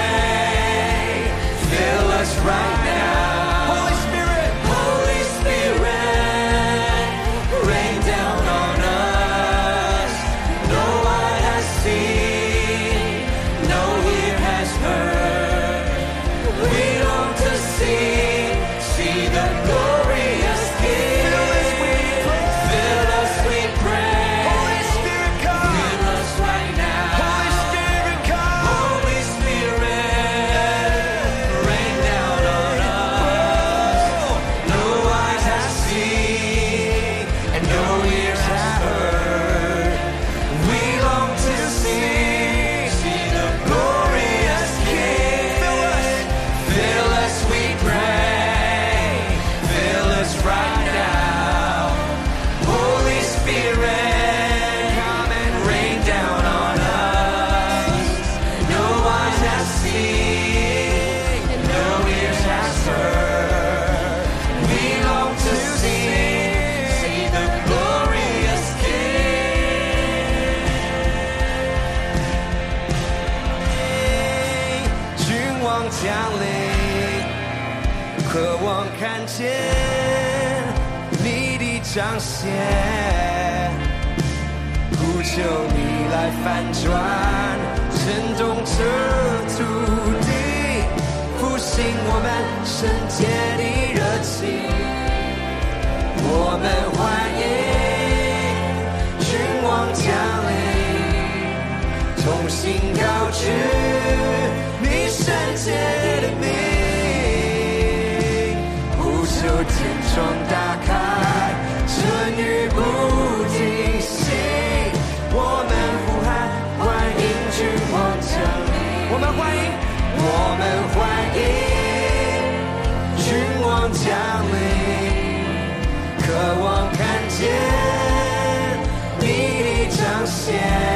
pray. Fill us right now. Holy Spirit, Holy Spirit, rain down on us. No eye has seen, no ear has heard. We long to see the glorious King. Fill us, we pray. Holy Spirit, come. Fill us right now. Holy Spirit, come. Holy Spirit, rain down on us. No eyes have seen, and no ears have heard. We long to see the glorious King. Fill us, we pray. Fill us right now. Holy Spirit, come and rain down on us. No eyes have seen, and no ears have heard. We long to see the glorious King. 君王降临，渴望看见你的彰显，呼求你来翻转，震动这土地，复兴我们圣洁的热情。我们欢迎君王降临，同心高举你圣洁的名，呼求天窗打开，春雨不停息，我们呼喊欢迎君王降临，我们欢迎，我们欢迎君王降临，渴望看见你的彰显，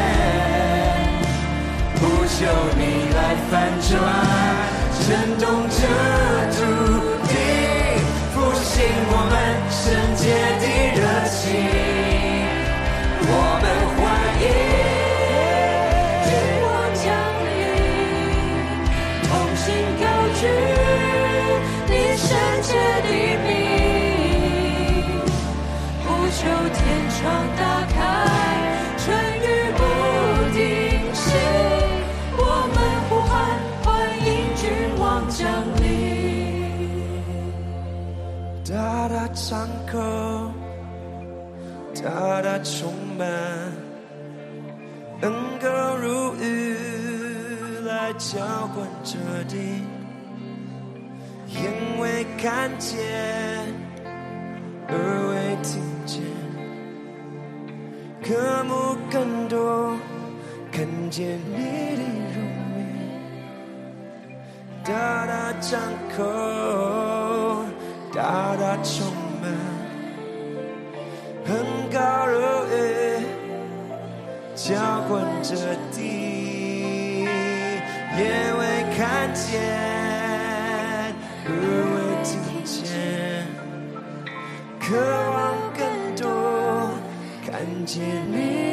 呼求你来翻转，震动这土地，复兴我们圣洁的热情。我们欢迎君王降临，同心高举大大张口，大大充满，恩膏如雨来浇灌这地，眼未看见，耳未听见，渴慕更多，看见你的容颜，大大张口，大大充满，恩膏如雨浇灌这地，眼未看见，耳未听见，渴望更多，看见你